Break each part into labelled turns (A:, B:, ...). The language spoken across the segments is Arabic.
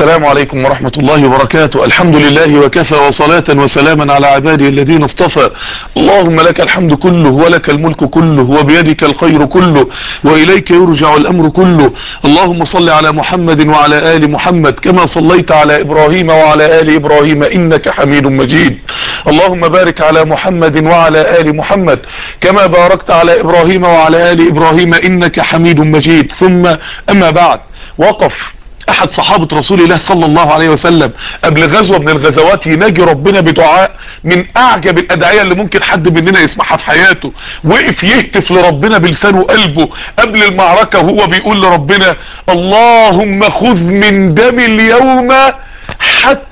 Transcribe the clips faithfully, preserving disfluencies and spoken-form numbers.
A: السلام عليكم ورحمة الله وبركاته. الحمد لله وكفى، وصلاة وسلاما على عباده الذين اصطفى. اللهم لك الحمد كله، ولك الملك كله، وبيدك الخير كله، وإليك يرجع الأمر كله. اللهم صل على محمد وعلى آل محمد كما صليت على إبراهيم وعلى آل إبراهيم إنك حميد مجيد. اللهم بارك على محمد وعلى آل محمد كما باركت على إبراهيم وعلى آل إبراهيم إنك حميد مجيد. ثم أما بعد، وقف احد صحابة رسول الله صلى الله عليه وسلم قبل غزوة من الغزوات يناجي ربنا بدعاء من اعجب الادعية اللي ممكن حد مننا يسمعها في حياته. وقف يهتف لربنا بلسانه وقلبه قبل المعركة وهو بيقول لربنا: اللهم خذ من دمي اليوم حتى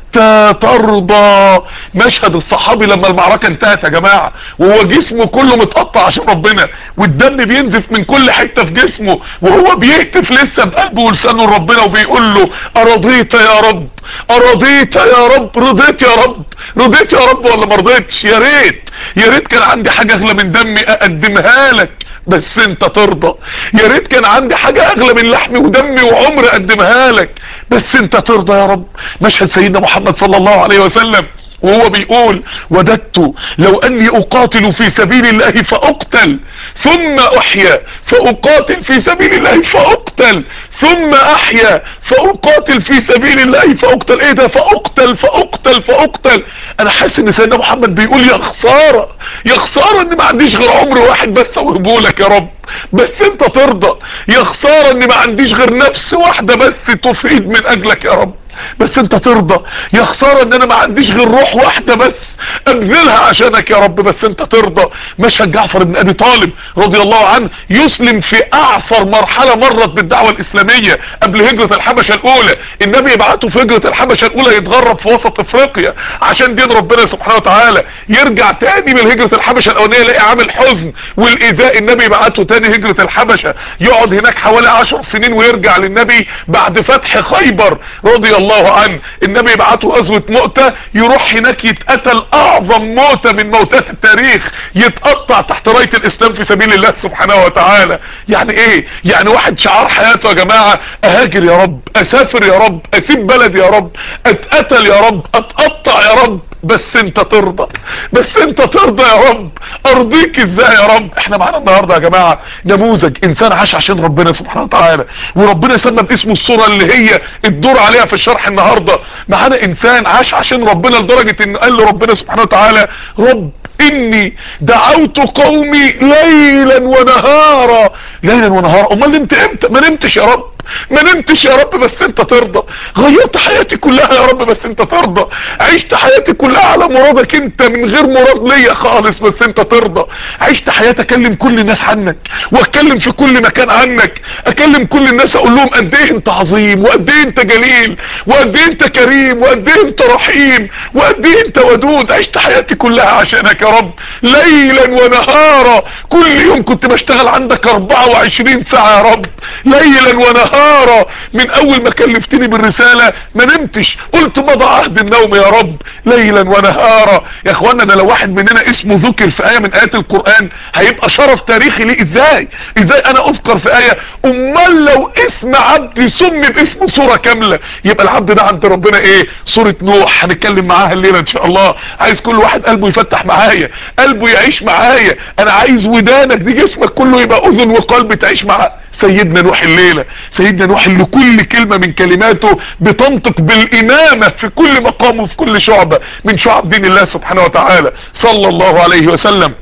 A: ترضى. مشهد الصحابي لما المعركة انتهت يا جماعة وهو جسمه كله متقطع عشان ربنا، والدم بينزف من كل حتة في جسمه، وهو بيهتف لسه بقلبه ولسانه لربنا وبيقول له: ارضيت يا رب، ارضيت يا رب، رضيت يا رب، رضيت يا رب ولا مرضيتش؟ يا ريت يا ريت كان عندي حاجة اغلى من دمي اقدمها لك بس انت ترضى. يا ريت كان عندي حاجة اغلى من لحمي ودمي وعمري اقدمها لك بس انت ترضى يا رب. مشهد سيدنا محمد صلى الله عليه وسلم وهو بيقول: وددت لو اني اقاتل في سبيل الله فاقتل ثم احيا، فاقاتل في سبيل الله فاقتل ثم احيا، فاقاتل في سبيل الله فاقتل. ايه ده؟ فاقتل فاقتل فاقتل. انا حاسس ان سيدنا محمد بيقول: يا خسارة يا خسارة ان ما عنديش غير عمر واحد بس اوهبه لك يا رب بس انت ترضى. يا خسارة ان ما عنديش غير نفس واحدة بس تفيد من اجلك يا رب بس انت ترضى. يا خسارة ان انا ما عنديش غير روح واحدة بس ابذلها عشانك يا رب بس انت ترضى. مشهد جعفر بن ابي طالب رضي الله عنه يسلم في اعصر مرحلة مرت بالدعوة الاسلامية قبل هجرة الحبشة الاولى. النبي يبعته في هجرة الحبشة الاولى يتغرب في وسط افريقيا عشان دين ربنا سبحانه وتعالى. يرجع تاني من هجرة الحبشة الاولانية يلاقي عامل حزن والايذاء. النبي يبعته تاني هجرة الحبشة، يقعد هناك حوالي عشر سنين ويرجع للنبي بعد فتح خيبر رضي الله عنه. النبي يبعته غزوة مؤتة، يروح هناك يتقتل اعظم موتة من موتات التاريخ، يتقطع تحت راية الاسلام في سبيل الله سبحانه وتعالى. يعني ايه؟ يعني واحد شعار حياته يا جماعة: اهاجر يا رب، اسافر يا رب، اسيب بلدي يا رب، اتقتل يا رب، اتقطع يا رب بس انت ترضى، بس انت ترضى يا رب. ارضيك ازاي يا رب؟ احنا معانا النهاردة يا جماعة نموذج انسان عاش عشان ربنا سبحانه وتعالى، وربنا سمى باسمه الصورة اللي هي الدور عليها في الشرح النهاردة. معانا انسان عاش عشان ربنا لدرجة ان قال لربنا سبحانه وتعالى: رب اني دعوت قومي ليلا ونهارا. ليلا ونهارا؟ امال نمت امتى؟ ما نمتش يا رب، ما نمتش يا رب بس انت ترضى. غيرت حياتي كلها يا رب بس انت ترضى. عشت حياتي كلها على مرادك انت من غير مراد ليا خالص بس انت ترضى. عشت حياتي اكلم كل الناس عنك، واتكلم في كل مكان عنك، اكلم كل الناس اقول لهم قد ايه انت عظيم، وقد ايه انت جليل، وقد ايه انت كريم، وقد ايه انت رحيم، وقد ايه انت ودود. عشت حياتي كلها عشانك يا رب ليلا ونهارا. كل يوم كنت بشتغل عندك اربعة وعشرين ساعة يا رب ليلا ونهارا. من اول ما كلفتني بالرسالة ما نمتش، قلت مضى عهد النوم يا رب ليلا ونهارا. يا اخوانا ده لو واحد مننا اسمه ذكر في آية من آيات القرآن هيبقى شرف تاريخي ليه. ازاي ازاي انا اذكر في آية؟ امال لو اسم عبدي سمي باسم سورة كاملة يبقى العبد ده عند ربنا ايه؟ سورة نوح. هنتكلم معاها الليلة ان شاء الله. عايز كل واحد قلبه يفتح معايا، قلبه يعيش معايا. انا عايز ودانك دي جسمك كله يبقى اذن وقلب تعيش معاه سيدنا نوح الليلة. سيدنا نوح اللي كل كلمة من كلماته بتنطق بالإمامة في كل مقام وفي كل شعبة من شعب دين الله سبحانه وتعالى صلى الله عليه وسلم.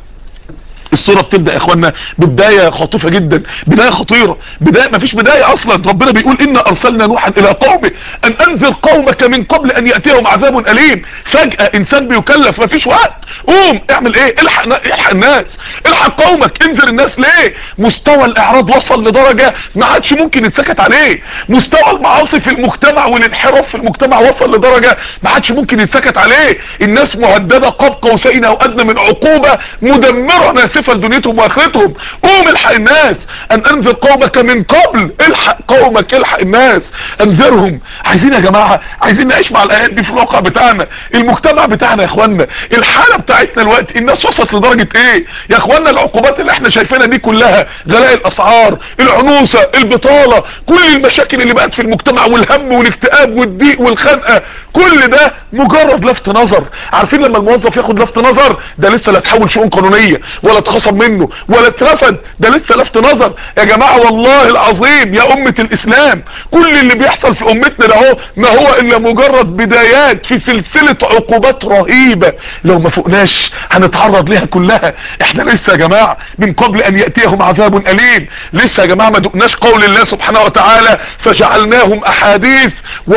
A: السورة بتبدأ يا اخوانا ببداية خاطفة جدا، بداية خطيرة، بداية ما فيش بداية اصلا. ربنا بيقول: إنا ارسلنا نوحا الى قومه ان انذر قومك من قبل ان يأتيهم عذاب اليم. فجأة انسان بيكلف، ما فيش وقت، قوم اعمل ايه؟ الحق الحق الناس، الحق قومك، انذر الناس. ليه؟ مستوى الاعراض وصل لدرجة ما عادش ممكن يتسكت عليه. مستوى المعاصي في المجتمع والانحراف في المجتمع وصل لدرجة ما عادش ممكن يتسكت عليه. الناس مهددة قاب قوسين او ادنى من عقوبة مدمرة ناسفة كاشفة لدنيتهم واخرتهم. قوم الحق الناس، ان انذر قومك من قبل، الحق قومك، الحق الناس، انذرهم. عايزين يا جماعة، عايزين نعيش مع الايات دي في الواقع بتاعنا، المجتمع بتاعنا يا اخوانا، الحالة بتاعتنا الوقت الناس وصلت لدرجة ايه يا اخوانا؟ العقوبات اللي احنا شايفينها دي كلها، غلاء الاسعار، العنوسة، البطالة، كل المشاكل اللي بقت في المجتمع، والهم والاكتئاب والضيق والخنقة، كل ده مجرد لفت نظر. عارفين لما الموظف ياخد لفت نظر، ده لسه لا تحول شؤون قانونية ولا اتخصم منه ولا اترفد، ده لسه لفت نظر يا جماعة. والله العظيم يا امة الاسلام، كل اللي بيحصل في امتنا ده هو ما هو الا مجرد بدايات في سلسلة عقوبات رهيبة، لو ما فوقناش هنتعرض ليها كلها. احنا لسه يا جماعة من قبل ان يأتيهم عذاب اليم، لسه يا جماعة ما دقناش قول الله سبحانه وتعالى فجعلناهم احاديث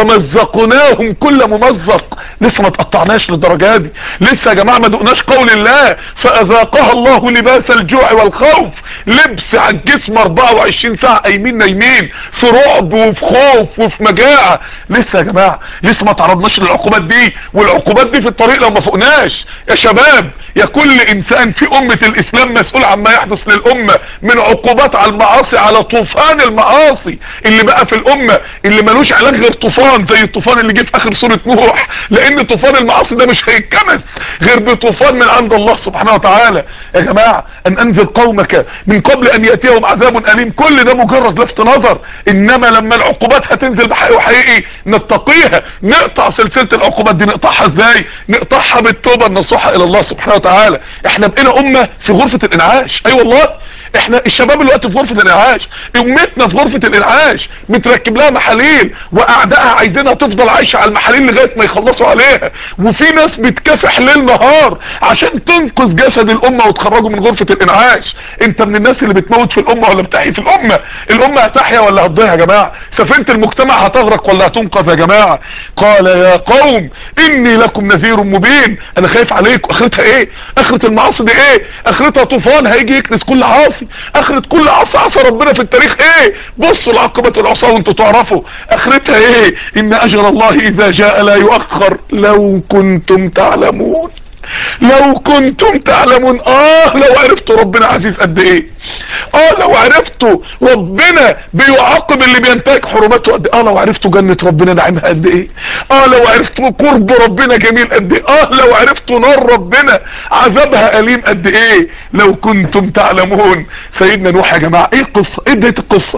A: ومزقناهم كل ممزق، لسه ما تقطعناش للدرجة دي. لسه يا جماعة ما دقناش قول الله فاذاقها الله لباس الجوع والخوف، لبس على الجسم اربعة وعشرين ساعة قايمين نايمين في رعب وفي خوف وفي مجاعة. لسه يا جماعة لسه ما تعرضناش للعقوبات دي، والعقوبات دي في الطريق لو ما فوقناش. يا شباب، يا كل انسان في امة الاسلام مسؤول عما يحدث للامة من عقوبات على المعاصي، على طوفان المعاصي اللي بقى في الامة، اللي ملوش علاج غير طوفان زي الطوفان اللي جه في اخر سورة نوح، لان طوفان المعاصي ده مش هيتكمس غير بطوفان من عند الله سبحانه وتعالى. يا جماعة ان انذر قومك من قبل ان ياتيهم عذاب اليم، كل ده مجرد لفت نظر، انما لما العقوبات هتنزل بحقيقي وحقيقي نتقيها. نقطع سلسلة العقوبات دي، نقطعها ازاي؟ نقطعها بالتوبة النصوحة الى الله سبحانه وتعالى. احنا بقينا امة في غرفة الانعاش، اي أيوة والله، احنا الشباب الوقت في غرفة الانعاش، امتنا في غرفة الانعاش متركب لها محاليل، واعدائها عايزينها تفضل عايشة على المحاليل لغاية ما يخلصوا عليها، وفي ناس بتكافح ليل نهار عشان تنقذ جسد الامة وتخرجوا من غرفة الانعاش. انت من الناس اللي بتموت في الامة ولا بتحيي في الامة؟ الامة هتحيا ولا هتضيع يا جماعة؟ سفينة المجتمع هتغرق ولا هتنقذ يا جماعة؟ قال يا قوم اني لكم نذير مبين، انا خايف عليكم. اخرتها ايه؟ اخرة المعاصي دي ايه؟ اخرتها طوفان هيجي يكنس كل عاصي. اخرة كل عاصي عصى ربنا في التاريخ ايه؟ بصوا لعقبة العصاة وانتوا تعرفوا اخرتها ايه. ان اجل الله اذا جاء لا يؤخر لو كنتم تعلمون، لو كنتم تعلمون. اه لو عرفتوا ربنا عزيز قد ايه، اه لو عرفتوا ربنا بيعاقب اللي بينتهك حرماته قد ايه، اه لو عرفتوا جنة ربنا نعيمها قد ايه، اه لو عرفتوا قرب ربنا جميل قد ايه، اه لو عرفتوا نار ربنا عذابها اليم قد ايه، لو كنتم تعلمون. سيدنا نوح يا جماعة، ايه القصة؟ ايه بداية القصة؟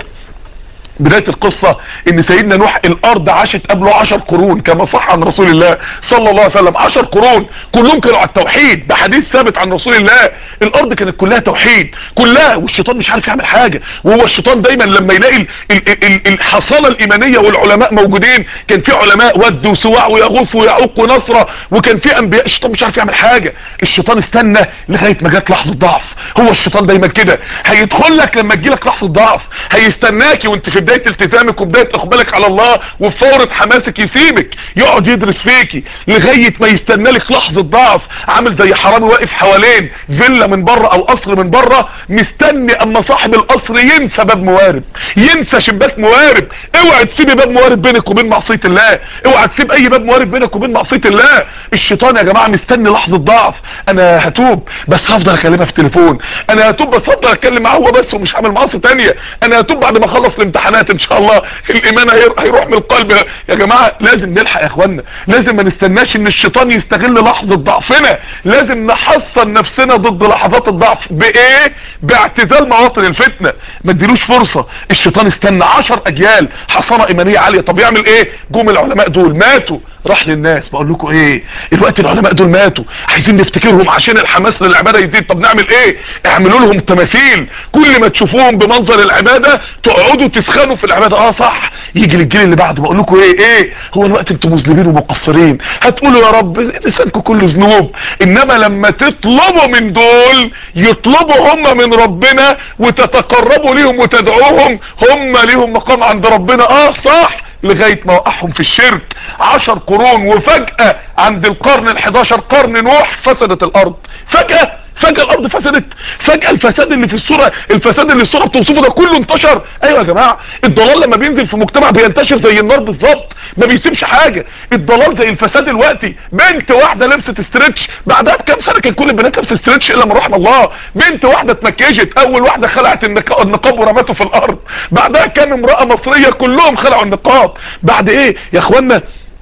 A: بداية القصة ان سيدنا نوح الارض عاشت قبله عشر قرون كما صح عن رسول الله صلى الله عليه وسلم، عشر قرون كلهم كانوا على التوحيد، بحديث ثابت عن رسول الله. الارض كانت كلها توحيد كلها، والشيطان مش عارف يعمل حاجة. وهو الشيطان دايما لما يلاقي ال ال ال الحصانة الايمانية والعلماء موجودين، كان في علماء ود وسواع ويغوث ويعوق ونصرة، وكان في انبياء، الشيطان مش عارف يعمل حاجة. الشيطان استنى لغاية ما جت لحظة ضعف. هو الشيطان دايما كده، هيدخل لك لما تجيلك لحظة ضعف، هيستناكي وانت في بداية التزامك وبداية اقبالك على الله وفي فورة حماسك يسيبك، يقعد يدرس فيكي لغاية ما يستنى لك لحظة ضعف. عامل زي حرامي واقف حوالين فيلا من بره او قصر من بره، مستني اما صاحب القصر ينسى باب موارب، ينسى شباك موارب. اوعى تسيبي باب موارب بينك وبين معصية الله، اوعى تسيب اي باب موارب بينك وبين معصية الله. الشيطان يا جماعة مستني لحظة ضعف. انا هتوب بس هفضل اكلمها في تليفون، انا هتوب بس هفضل اتكلم معاه هو بس ومش هعمل معاصي تانية، انا هتوب بعد ما اخلص الامتحانات ان شاء الله الايمان هيروح من القلب. يا جماعة لازم نلحق يا اخوانا، لازم ما نستناش ان الشيطان يستغل لحظة ضعفنا، لازم نحصن نفسنا ضد لحظات الضعف. بايه؟ باعتزال مواطن الفتنة، ما اديلوش فرصة. الشيطان استنى عشر اجيال حصانة ايمانية عالية، طب يعمل ايه؟ جم العلماء دول ماتوا، راح للناس بقول لكم ايه الوقت العلماء دول ماتوا، عايزين نفتكرهم عشان الحماس للعبادة يزيد. طب نعمل ايه؟ اعملوا لهم تماثيل، كل ما تشوفوهم بمنظر العبادة تقعدوا تسخنوا في العبادة. اه صح، يجي للجيل اللي بعده بقول لكم ايه ايه هو الوقت انتم مذنبين ومقصرين، هتقولوا يا رب لسانكم كله ذنوب، انما لما تطلبوا من دول يطلبوا هم من ربنا وتتقربوا ليهم وتدعوهم، هم ليهم مقام عند ربنا. اه صح، لغاية ما وقعهم في الشرك عشر قرون، وفجأة عند القرن الحداشر قرن نوح فسدت الارض. فجأة فجأة الارض فسدت، فجأة الفساد اللي في الصورة، الفساد اللي الصورة بتوصفه ده كله انتشر. ايوه يا جماعة، الضلال لما بينزل في مجتمع بينتشر زي النار بالظبط، ما بيسيبش حاجة. الضلال زي الفساد دلوقتي. بنت واحدة لبست استرتش، بعدها بكام سنة كان كل البنات لابسه استرتش الا من رحم الله. بنت واحدة اتمكيجت، اول واحدة خلعت النقاب, النقاب ورمته في الارض، بعدها كان امرأة مصرية كلهم خلعوا النقاب. بعد ايه يا اخوانا؟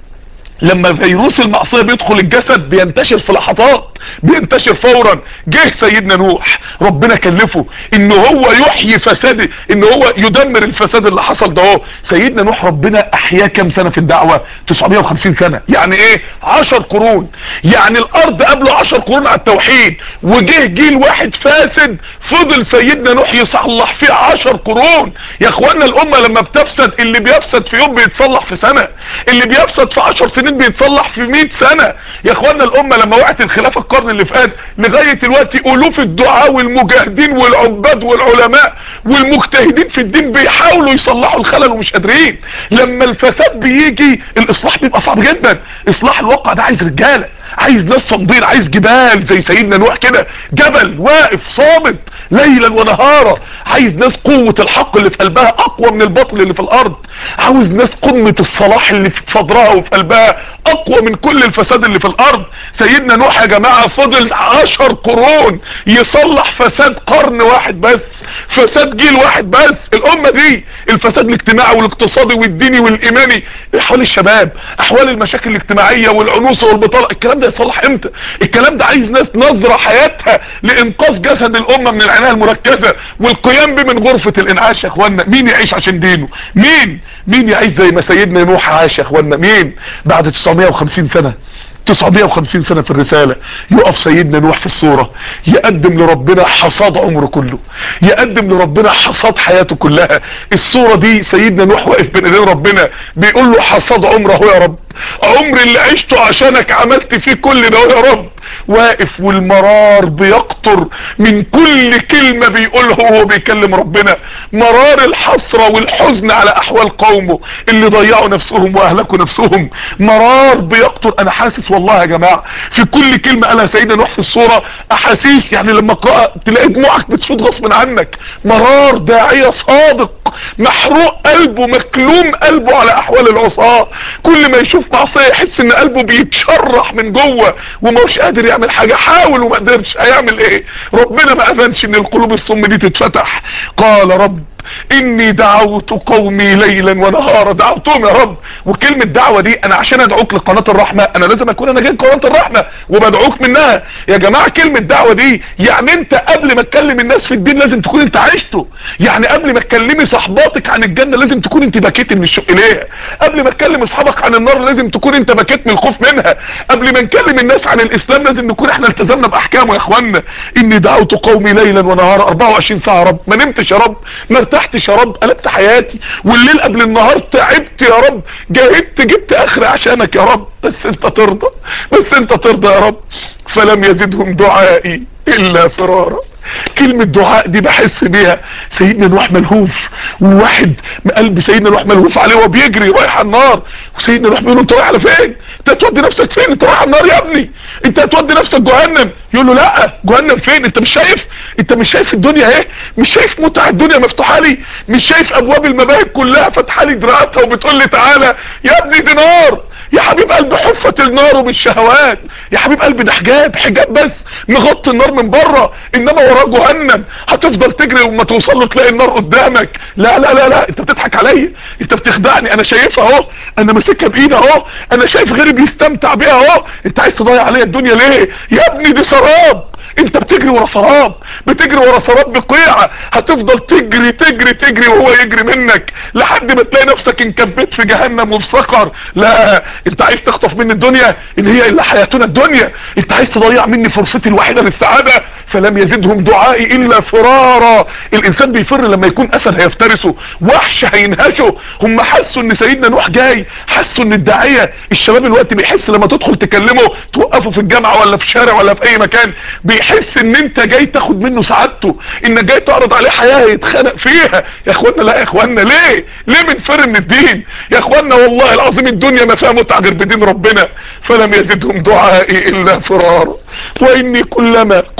A: لما فيروس المعصية بيدخل الجسد بينتشر في لحظات، بينتشر فورا. جه سيدنا نوح ربنا كلفه ان هو يحيي فساد، ان هو يدمر الفساد اللي حصل ده. هو سيدنا نوح ربنا احياه كام سنة في الدعوة؟ تسعمائة وخمسين سنة. يعني ايه؟ عشر قرون. يعني الارض قبله عشر قرون على التوحيد، وجه جيل واحد فاسد فضل سيدنا نوح يصلح فيه عشر قرون. يا اخوانا الامة لما بتفسد، اللي بيفسد في يوم بيتصلح في سنة، اللي بيفسد في عشر سنين بيتصلح في مئة سنة. يا اخوانا الامة لما وقعت الخلافة القرن اللي فات لغاية دلوقتي الوف الدعاء والمجاهدين والعباد والعلماء والمجتهدين في الدين بيحاولوا يصلحوا الخلل ومش قادرين. لما الفساد بيجي الاصلاح بيبقى صعب جدا. اصلاح الواقع ده عايز رجالة، عايز ناس صامدين، عايز جبال زي سيدنا نوح كده، جبل واقف صامد ليلا ونهارا. عايز ناس قوة الحق اللي في قلبها اقوى من الباطل اللي في الارض. عاوز ناس قمة الصلاح اللي في صدرها وفي قلبها اقوى من كل الفساد اللي في الارض. سيدنا نوح يا جماعة فضل عشر قرون يصلح فساد قرن واحد بس، فساد جيل واحد بس. الامة دي الفساد الاجتماعي والاقتصادي والديني والايماني، احوال الشباب، احوال المشاكل الاجتماعية والعنوسة والبطالة، الكلام ده يصلح امتى؟ الكلام ده عايز ناس نظرة حياتها لانقاذ جسد الامة من العناية المركزة والقيام به من غرفة الانعاش. يا اخوانا مين يعيش عشان دينه؟ مين مين يعيش زي ما سيدنا نوح عاش؟ يا اخوانا مين؟ بعد تسعمائة وخمسين سنة، تسعمائة وخمسين سنة في الرسالة، يقف سيدنا نوح في الصورة يقدم لربنا حصاد عمره كله، يقدم لربنا حصاد حياته كلها. الصورة دي سيدنا نوح واقف بين ايدين ربنا بيقول له حصاد عمره يا رب، عمري اللي عشته عشانك عملت فيه كل ده يا رب. واقف والمرار بيقطر من كل كلمة بيقولها وهو بيكلم ربنا، مرار الحسرة والحزن على احوال قومه اللي ضيعوا نفسهم واهلكوا نفسهم، مرار بيقطر. انا حاسس والله يا جماعة في كل كلمة قالها سيدنا نوح في الصورة احاسيس، يعني لما قرأ تلاقي دموعك بتفوت غصب عنك. مرار داعية صادق محروق قلبه مكلوم قلبه على احوال العصاة، كل ما يشوف معصية يحس ان قلبه بيتشرح من جوه ومش قادر يعمل حاجة، حاول وما قدرش، هيعمل ايه؟ ربنا ما اذنش ان القلوب الصم دي تتفتح. قال رب اني دعوت قومي ليلا ونهارا، دعوتهم يا رب. وكلمة دعوة دي انا عشان ادعوك لقناة الرحمة انا لازم اكون انا جاي قناة الرحمة وبدعوك منها. يا جماعة كلمة دعوة دي يعني انت قبل ما تكلم الناس في الدين لازم تكون انت عشته. يعني قبل ما تكلمي صحباتك عن الجنة لازم تكون انت بكيت من الشوق اليها. قبل ما تكلم اصحابك عن النار لازم تكون انت بكيت من الخوف منها. قبل ما نكلم الناس عن الاسلام لازم نكون احنا التزمنا باحكامه. يا اخوانا اني دعوت قومي ليلا ونهارا، اربعة وعشرين ساعة يا رب، ما نمتش يا رب، ما ارتحتش يا رب، قلبت حياتي، والليل قبل النهار تعبت يا رب، جاهدت جبت اخري عشانك يا رب، بس انت ترضى، بس انت ترضى يا رب. فلم يزدهم دعائي الا فرارا. كلمة دعاء دي بحس بيها سيدنا نوح ملهوف، وواحد قلب سيدنا نوح ملهوف عليه وبيجري رايح على النار، وسيدنا نوح بيقول له انت رايح على فين؟ انت هتودي نفسك فين؟ انت رايح على النار يا ابني، انت هتودي نفسك جهنم. يقول له لا، جهنم فين؟ انت مش شايف؟ انت مش شايف الدنيا اهي؟ مش شايف متع الدنيا مفتوحه لي؟ مش شايف ابواب المباهج كلها فاتحه لي دراعاتها وبتقول لي تعالى؟ يا ابني دي نار يا حبيب قلبي، حفت النار بالشهوات يا حبيب قلبي، ده حجاب حجاب بس مغطي النار من بره، انما وراه جهنم هتفضل تجري وما توصل له تلاقي النار قدامك. لا لا لا لا، انت بتضحك عليا، انت بتخدعني، انا شايفها اهو، انا ماسكها بايدي اهو، انا شايف غيري بيستمتع بيها اهو، انت عايز تضيع عليا الدنيا ليه؟ يا ابني دي سراب، انت بتجري ورا سراب، بتجري ورا سراب بقيعة، هتفضل تجري تجري تجري وهو يجري منك لحد ما تلاقي نفسك انكبت في جهنم وفي سقر. لا، انت عايز تخطف مني الدنيا ان هي الا حياتنا الدنيا، انت عايز تضيع مني فرصتي الوحيدة للسعادة. فلم يزدهم دعائي الا فرارا. الانسان بيفر لما يكون اسد هيفترسه، وحش هينهشه. هم حسوا ان سيدنا نوح جاي، حسوا ان الداعية، الشباب الوقت بيحس لما تدخل تكلمه توقفه في الجامعة ولا في شارع ولا في اي مكان، بيحس ان انت جاي تاخد منه سعادته، انك جاي تعرض عليه حياة يتخنق فيها. يا اخوانا لا يا اخوانا، ليه ليه بنفر من الدين يا اخوانا؟ والله العظيم الدنيا ما فيها متعة غير بدين ربنا. فلم يزدهم دعائي الا فرارا واني كلما كلما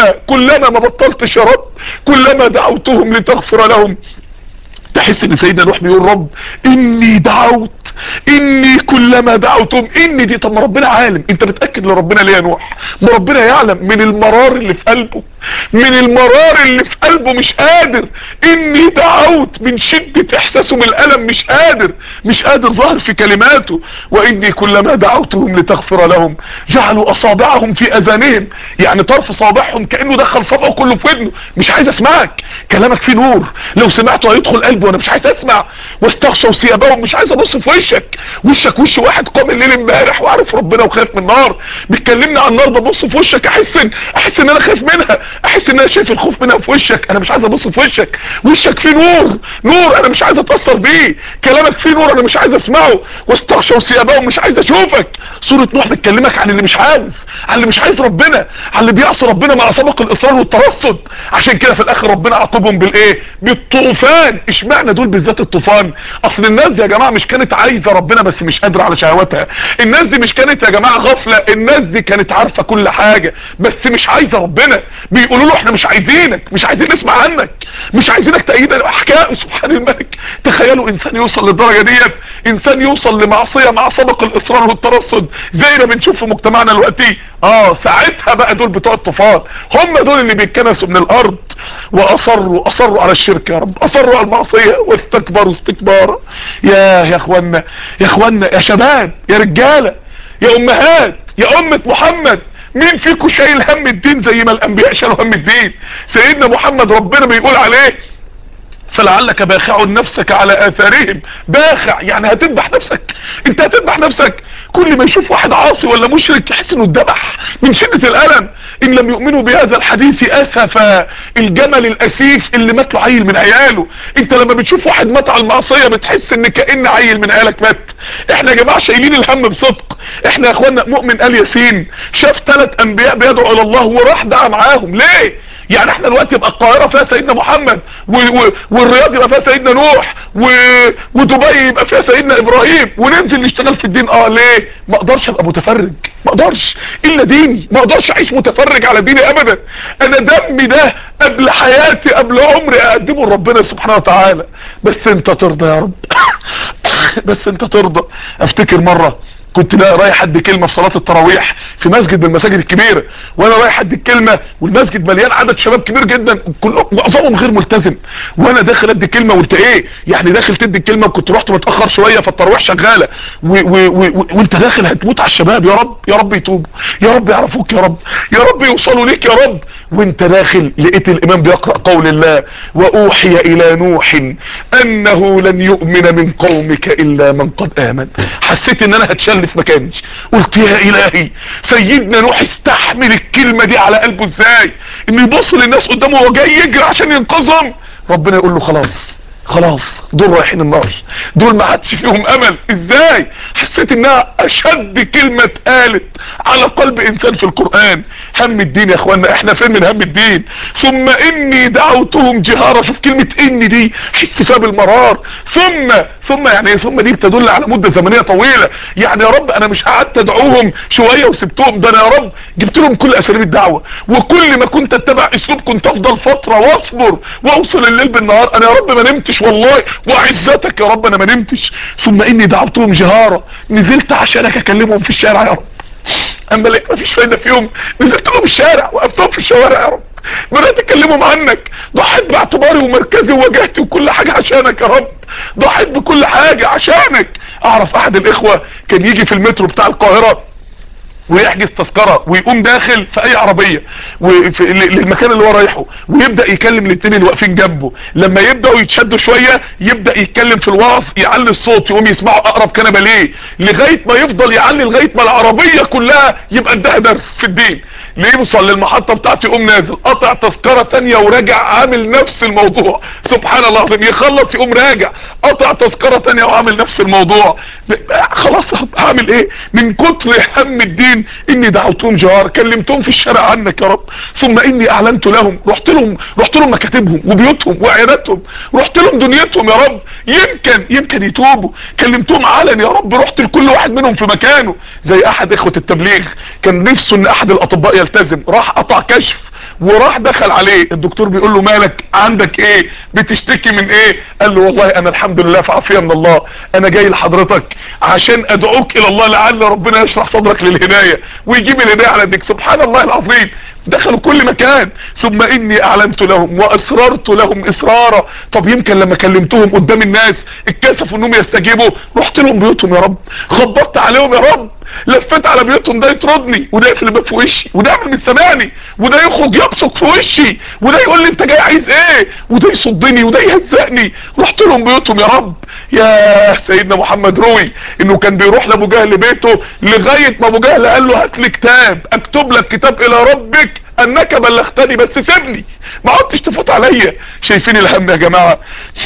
A: كلما كلما ما بطلتش يا رب، كلما دعوتهم لتغفر لهم. تحس ان سيدنا نوح بيقول رب اني دعوت، اني كلما دعوتهم. اني دي، طب ما ربنا عالم، انت بتأكد لربنا ليه يا نوح؟ ما ربنا يعلم من المرار اللي في قلبه، من المرار اللي في قلبه مش قادر. اني دعوت، من شدة احساسه من الالم مش قادر، مش قادر ظاهر في كلماته. واني كلما دعوتهم لتغفر لهم جعلوا اصابعهم في اذانهم، يعني طرف صابعهم كأنه دخل صبعه كله في ودنه. مش عايز اسمعك، كلامك فيه نور، لو سمعته هيدخل قلبي وانا مش عايز اسمع. واستغشوا ثيابهم، مش عايز ابص في وشك، وشك وش واحد قام الليل امبارح وعارف ربنا وخايف من النار، بتكلمني عن النار، ببص في وشك احس ان احس ان انا خايف منها، احس ان انا شايف الخوف منها في وشك. انا مش عايز ابص في وشك، وشك فيه نور، نور انا مش عايز اتاثر بيه، كلامك فيه نور انا مش عايز اسمعه. واستغشوا ثيابهم، مش عايز اشوفك. سورة نوح بتكلمك عن اللي مش عاوز، عن اللي مش عايز ربنا، عن اللي بيعصي ربنا مع سبق الاصرار والترصد. عشان كده في الاخر ربنا عاقبهم بالايه؟ بالطوفان. اشمعنى دول بالذات الطوفان؟ اصل الناس دي يا جماعه مش كانت عايزه ربنا بس مش قادره على شهواتها. الناس دي مش كانت يا جماعه غفله، الناس دي كانت عارفه كل حاجه بس مش عايزه ربنا. بيقولوا له احنا مش عايزينك، مش عايزين نسمع عنك، مش عايزينك تأيدنا احكام. سبحان الملك، تخيلوا انسان يوصل للدرجه ديت، انسان يوصل لمعصيه مع سبق الاصرار والترصد زي ما بنشوف في مجتمعنا دلوقتي. اه ساعتها بقى دول بتوع الطوفان، هم دول اللي بيتكنسوا من الارض واصروا اصروا على الشرك يا رب، اصروا على المعصيه واستكبروا استكبارا. يا يا اخوانا، يا اخوانا، يا شباب، يا رجاله، يا امهات، يا امه محمد، مين فيكم شايل هم الدين زي ما الانبياء شالوا هم الدين؟ سيدنا محمد ربنا بيقول عليه فلعلك باخع نفسك على اثارهم. باخع يعني هتذبح نفسك، انت هتذبح نفسك. كل ما يشوف واحد عاصي ولا مشرك يحس انه اتذبح من شدة الالم. ان لم يؤمنوا بهذا الحديث اسفا، الجمل الاسيف اللي مات له عيل من عياله. انت لما بتشوف واحد مات على المعصية بتحس ان كأن عيل من عيالك مات. احنا يا جماعة شايلين الهم بصدق. احنا يا اخوانا، مؤمن آل ياسين شاف ثلاث انبياء بيدعوا الى الله وراح دعا معاهم. ليه؟ يعني احنا دلوقتي يبقى القاهرة فيها سيدنا محمد و... و... والرياض يبقى فيها سيدنا نوح و... ودبي يبقى فيها سيدنا ابراهيم وننزل نشتغل في الدين. اه ليه؟ ما اقدرش ابقى متفرج، ما اقدرش الا ديني، ما اقدرش اعيش متفرج على ديني ابدا. انا دمي ده قبل حياتي قبل عمري اقدمه لربنا سبحانه وتعالى. بس انت ترضى يا رب. بس انت ترضى. افتكر مرة كنت رايح ادي كلمه في صلاه التراويح في مسجد من المساجد الكبيره، وانا رايح ادي الكلمه والمسجد مليان عدد شباب كبير جدا كلهم معظمهم غير ملتزم، وانا داخل ادي كلمه وانت ايه يعني داخل تدي الكلمه، وكنت رحت متاخر شويه فالتراويح شغاله و و و وانت داخل هتموت على الشباب. يا رب يا رب يتوبوا، يا رب يعرفوك، يا رب يا رب يوصلوا ليك يا رب. وانت داخل لقيت الامام بيقرا قول الله واوحي الى نوح انه لن يؤمن من قومك الا من قد امن. حسيت ان انا هتشل في مكاني، قلت يا الهي سيدنا نوح استحمل الكلمة دي على قلبه ازاي؟ انه يبص للناس قدامه وهو جاي يجري عشان ينقذهم، ربنا يقول له خلاص خلاص دول رايحين النار، دول ما عادش فيهم امل. ازاي؟ حسيت انها اشد كلمة اتقالت على قلب انسان في القرآن. هم الدين يا اخوانا، احنا فين من هم الدين؟ ثم اني دعوتهم جهارا. شوف كلمة اني دي حس فيها بالمرار. ثم ثم يعني ايه؟ ثم دي بتدل على مدة زمنية طويلة. يعني يا رب انا مش قعدت ادعوهم شوية وسبتهم، ده انا يا رب جبت لهم كل اساليب الدعوة، وكل ما كنت اتبع اسلوب كنت افضل فترة واصبر واوصل الليل بالنهار. انا يا رب ما نمتش والله، وعزتك يا رب انا ما نمتش. ثم اني دعوتهم جهارا، نزلت عشانك اكلمهم في الشارع يا رب، اما لقيت مفيش فايدة فيهم نزلت لهم الشارع وقفتهم في الشوارع يا رب، بدأت اكلمهم عنك، ضحيت باعتباري ومركزي ووجهتي وكل حاجة عشانك يا رب، ضحيت بكل حاجة عشانك. اعرف احد الاخوة كان يجي في المترو بتاع القاهرة ويحجز تذكرة ويقوم داخل في اي عربية وفي للمكان اللي هو رايحه، ويبدأ يكلم الاتنين اللي واقفين جنبه. لما يبدأوا يتشدوا شوية يبدأ يتكلم في الوعظ، يعلي الصوت يقوم يسمعوا اقرب كنبة ليه، لغاية ما يفضل يعلي لغاية ما العربية كلها يبقى اداها درس في الدين. ليه؟ يوصل للمحطة بتاعته يقوم نازل قطع تذكرة تانية وراجع عامل نفس الموضوع. سبحان الله العظيم، يخلص يقوم راجع قطع تذكرة تانية وعامل نفس الموضوع. خلاص هعمل ايه من كتر هم الدين؟ اني دعوتهم جهار، كلمتهم في الشارع عنك يا رب. ثم اني اعلنت لهم، رحت لهم رحت لهم مكاتبهم وبيوتهم وعياداتهم، رحت لهم دنيتهم يا رب، يمكن يمكن يتوبوا. كلمتهم علن يا رب، رحت لكل واحد منهم في مكانه. زي احد اخوة التبليغ كان نفسه ان احد الاطباء يلتزم، راح قطع كشف وراح دخل عليه الدكتور بيقول له مالك عندك ايه بتشتكي من ايه؟ قال له والله انا الحمد لله في عافيه من الله، انا جاي لحضرتك عشان ادعوك الى الله لعل ربنا يشرح صدرك للهدايه ويجيب الهدايه على يديك. سبحان الله العظيم، دخلوا كل مكان. ثم اني اعلنت لهم واسررت لهم اسرارا. طب يمكن لما كلمتهم قدام الناس اتكسفوا انهم يستجيبوا، رحت لهم بيوتهم يا رب، خبطت عليهم يا رب، لفيت على بيوتهم، ده يطردني وده يقفل الباب في وشي وده يعمل من سامعني وده يخرج يبصق في وشي وده يقول لي انت جاي عايز ايه وده يصدني وده يهزقني. رحت لهم بيوتهم يا رب. يا سيدنا محمد روي انه كان بيروح لابو جهل بيته لغايه ما ابو جهل قال له هات لي كتاب اكتب لك كتاب الى ربك انك بلغتني بس سيبني ما عدتش تفوت عليا. شايفين الهم يا جماعه؟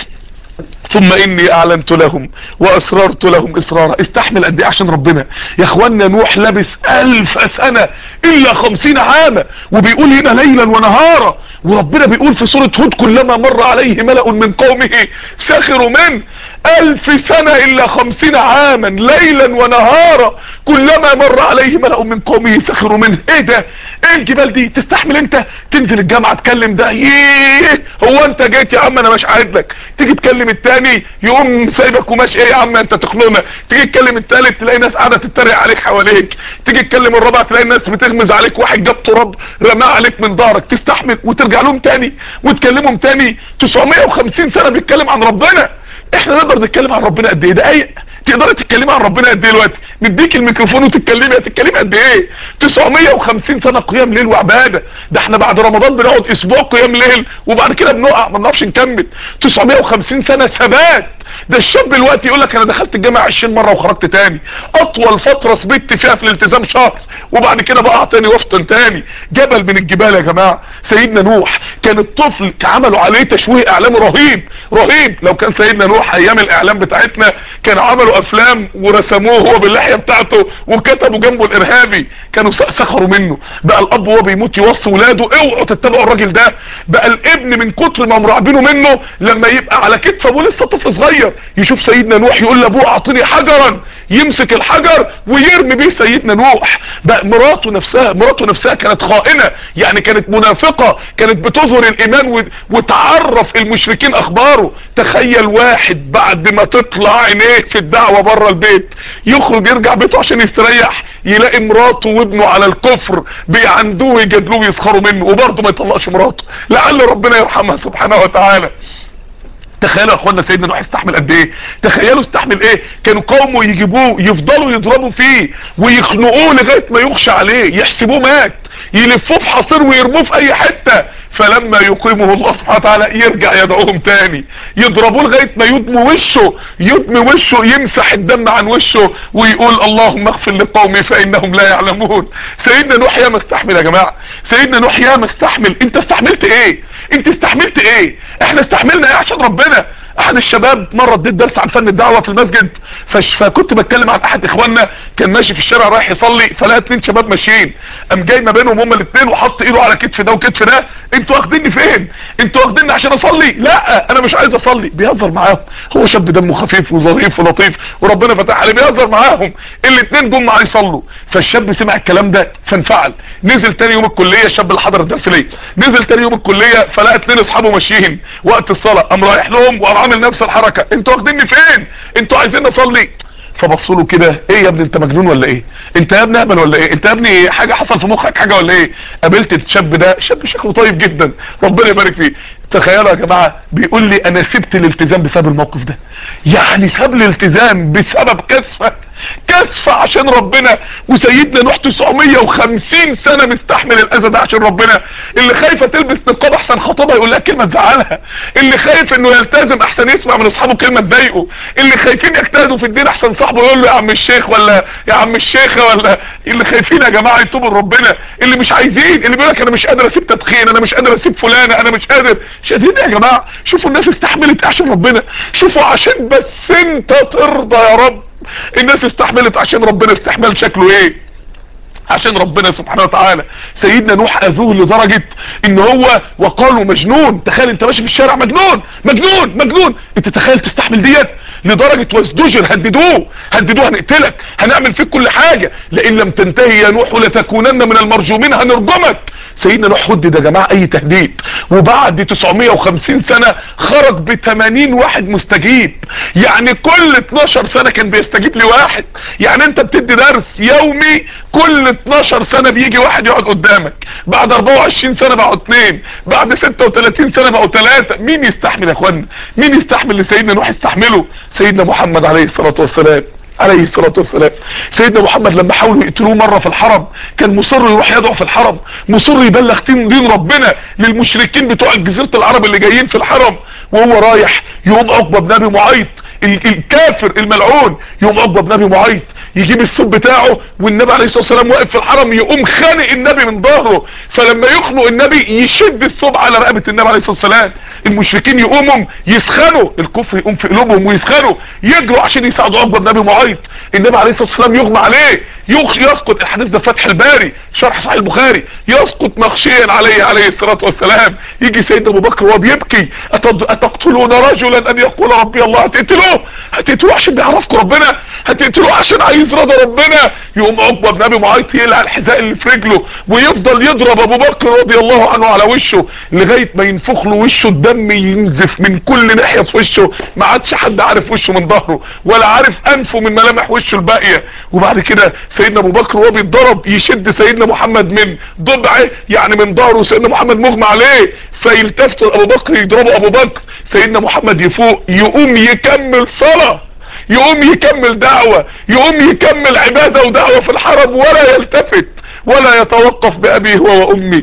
A: ثم اني اعلنت لهم واسررت لهم اسرارا. استحمل قد ايه عشان ربنا يا اخوانا؟ نوح لبث الف سنة الا خمسين عاما، وبيقول هنا ليلا ونهارا، وربنا بيقول في سورة هود كلما مر عليه ملأ من قومه سخروا منه. الف سنة الا خمسين عاما ليلا ونهارا كلما مر عليه ملأ من قومه سخروا منه. ايه ده؟ ايه الجبال دي؟ تستحمل انت تنزل الجامعة تكلم ده؟ ييه هو انت جيت يا عم انا مش قاعد لك، تيجي تكلم التاني يقوم سايبك وماشي، ايه يا عم انت تخنقنا، تيجي تكلم التالت تلاقي ناس قاعده تتريق عليك حواليك، تيجي تكلم الرابع تلاقي الناس بتغمز عليك، واحد جاب تراب رماه عليك من ظهرك. تستحمل وترجع لهم تاني وتكلمهم تاني؟ تسعمية وخمسين سنة بيتكلم عن ربنا. احنا نقدر نتكلم عن ربنا قد ايه؟ دقايق. تقدري تتكلمي عن ربنا قد ايه دلوقتي؟ نديك الميكروفون وتتكلمي، هتتكلمي قد ايه؟ تسعمية وخمسين سنة قيام ليل وعبادة. ده احنا بعد رمضان بنقعد اسبوع قيام ليل وبعد كده بنقع ما بنعرفش نكمل. تسعمية وخمسين سنة ثبات. ده الشاب دلوقتي يقول لك انا دخلت الجامعة عشرين مرة وخرجت تاني. اطول فترة ثبت فيها في الالتزام شهر وبعد كده بقع تاني وافطن تاني. جبل من الجبال يا جماعة. سيدنا نوح كان الطفل عملوا عليه تشويه اعلامي رهيب رهيب. لو كان سيدنا نوح ايام الاعلام بتاعتنا كان عملوا افلام ورسموه هو باللحية بتاعته وكتبوا جنبه الارهابي، كانوا سخروا منه. بقى الاب وهو بيموت يوصي ولاده اوعوا تتبعوا الراجل ده. بقى الابن من كتر ما مرعبينه منه لما يبقى على كتف ابوه لسه طفل صغير يشوف سيدنا نوح يقول لابوه اعطيني حجرا، يمسك الحجر ويرمي بيه سيدنا نوح. بقى مراته نفسها مراته نفسها كانت خائنة، يعني كانت منافقة، كانت بتظهر الايمان وتعرف المشركين اخباره. تخيل واحد بعد ما تطلع عينيه في الدعوة بره البيت يخرج يرجع بيته عشان يستريح يلاقي مراته وابنه على الكفر بيعندوه ويجادلوه ويسخروا منه وبرضه ما يطلقش مراته لعل ربنا يرحمها سبحانه وتعالى. تخيلوا يا اخوانا سيدنا نوح استحمل قد ايه؟ تخيلوا استحمل ايه؟ كانوا قومه يجيبوه يفضلوا يضربوا فيه ويخنقوه لغايه ما يخشى عليه، يحسبوه مات، يلفوه في حصير ويرموه في اي حته، فلما يقيمه الله سبحانه وتعالى يرجع يدعوهم تاني، يضربوه لغايه ما يدمي وشه يدمي وشه يمسح الدم عن وشه ويقول اللهم اغفر لقومي فانهم لا يعلمون. سيدنا نوح يا مستحمل يا جماعه، سيدنا نوح يا مستحمل. انت استحملت ايه؟ انت استحملت ايه؟ احنا استحملنا ايه عشان ربنا؟ احد الشباب مره اديت درس عن فن الدعوه في المسجد، فكنت بتكلم عن احد اخواننا كان ماشي في الشارع رايح يصلي فلقى اتنين شباب ماشيين، قام جاي ما بينهم هما الاثنين وحط ايده على كتف ده وكتف ده. انتوا واخديني فين؟ انتوا واخديني عشان اصلي؟ لا انا مش عايز اصلي. بيهزر معاهم، هو شاب دمه خفيف وظريف ولطيف وربنا فتح عليه، بيهزر معاهم. الاثنين جم معاه يصلوا، فالشاب سمع الكلام ده فانفعل، نزل تاني يوم الكليه، الشاب اللي حضر الدرس ليه نزل تاني يوم الكليه فلقى اتنين اصحابه ماشيين وقت الصلاه، قام رايح لهم وقام عامل نفس الحركه، انتوا واخديني فين؟ انتوا عايزين اصلي؟ فبصوا له كده، ايه يا ابني انت مجنون ولا ايه؟ انت يا ابني اهبل ولا ايه؟ انت يا ابني حاجه حصل في مخك حاجه ولا ايه؟ قابلت الشاب ده، شاب شكله طيب جدا ربنا يبارك فيه. تخيلوا يا جماعه بيقول لي انا سبت الالتزام بسبب الموقف ده. يعني ساب الالتزام بسبب كسفه كسفه عشان ربنا. وسيدنا نوح تسعمية وخمسين سنه مستحمل الاذى ده عشان ربنا. اللي خايفه تلبس نقاب احسن خطيبها يقول لها كلمه تزعلها، اللي خايف انه يلتزم احسن يسمع من اصحابه كلمه تضايقه، اللي خايفين يجتهدوا في الدين احسن صاحبه يقول له يا عم الشيخ ولا يا عم الشيخه، ولا اللي خايفين يا جماعه يتوبوا لربنا، اللي مش عايزين، اللي بيقول لك انا مش قادر اسيب تدخين، انا مش قادر اسيب فلانه، انا مش قادر. شاهدين يا جماعه؟ شوفوا الناس استحملت عشان ربنا، شوفوا عشان بس انت ترضى يا رب. الناس استحملت عشان ربنا استحمال شكله ايه؟ عشان ربنا سبحانه وتعالى. سيدنا نوح اذوه لدرجة ان هو وقالوا مجنون. تخيل انت ماشي في الشارع مجنون مجنون مجنون، انت تخيل تستحمل ديت؟ لدرجة وازدجر، هددوه هددوه هنقتلك، هنعمل فيك كل حاجة، لئن لم تنتهي يا نوح لتكونن من المرجومين، هنرجمك. سيدنا نوح هدد يا جماعه اي تهديد، وبعد تسعمية وخمسين سنه خرج ب ثمانين واحد مستجيب. يعني كل اتناشر سنه كان بيستجيب لواحد. يعني انت بتدي درس يومي، كل اتناشر سنه بيجي واحد يقعد قدامك. بعد اربعة وعشرين سنه بقوا اتنين، بعد ستة وتلاتين سنه بقوا تلاته. مين يستحمل يا اخوانا؟ مين يستحمل اللي سيدنا نوح استحمله؟ سيدنا محمد عليه الصلاه والسلام عليه الصلاة والسلام. سيدنا محمد لما حاولوا يقتلوه مرة في الحرم كان مصر يروح يدعو في الحرم، مصر يبلغ دين ربنا للمشركين بتوع جزيرة العرب اللي جايين في الحرم. وهو رايح يقوم عقبة بن ابي معيط الكافر الملعون، يقوم عقبة بن ابي معيط يجيب الثوب بتاعه، والنبي عليه الصلاه والسلام واقف في الحرم، يقوم خانق النبي من ظهره. فلما يخنق النبي يشد الثوب على رقبه النبي عليه الصلاه والسلام. المشركين يقوموا يسخنوا، الكفر يقوم في قلوبهم ويسخنوا، يجروا عشان يساعدوا عقبه بن ابي معيط. النبي عليه الصلاه والسلام يغمى عليه، يسقط. الحديث ده فتح الباري شرح صحيح البخاري، يسقط مغشيا عليه عليه الصلاه والسلام. يجي سيدنا ابو بكر وهو بيبكي، اتقتلون رجلا ان يقول ربي الله؟ هتقتلوه هتقتلوه عشان بيعرفكم ربنا؟ هتقتلوه عشان عايز رضا ربنا؟ يقوم عقبه بن ابي معيط يقلع الحذاء اللي في رجله ويفضل يضرب ابو بكر رضي الله عنه على وشه لغايه ما ينفخ له وشه، الدم ينزف من كل ناحيه في وشه، ما عادش حد عارف وشه من ظهره ولا عارف انفه من ملامح وشه الباقيه. وبعد كده سيدنا ابو بكر وهو بيتضرب يشد سيدنا محمد من ضبعه، يعني من ظهره، سيدنا محمد مغمى عليه، فيلتفت ابو بكر يضربه ابو بكر. سيدنا محمد يفوق، يقوم يكمل صلاه، يقوم يكمل دعوة، يقوم يكمل عبادة ودعوة في الحرم، ولا يلتفت ولا يتوقف بأبي هو وأمي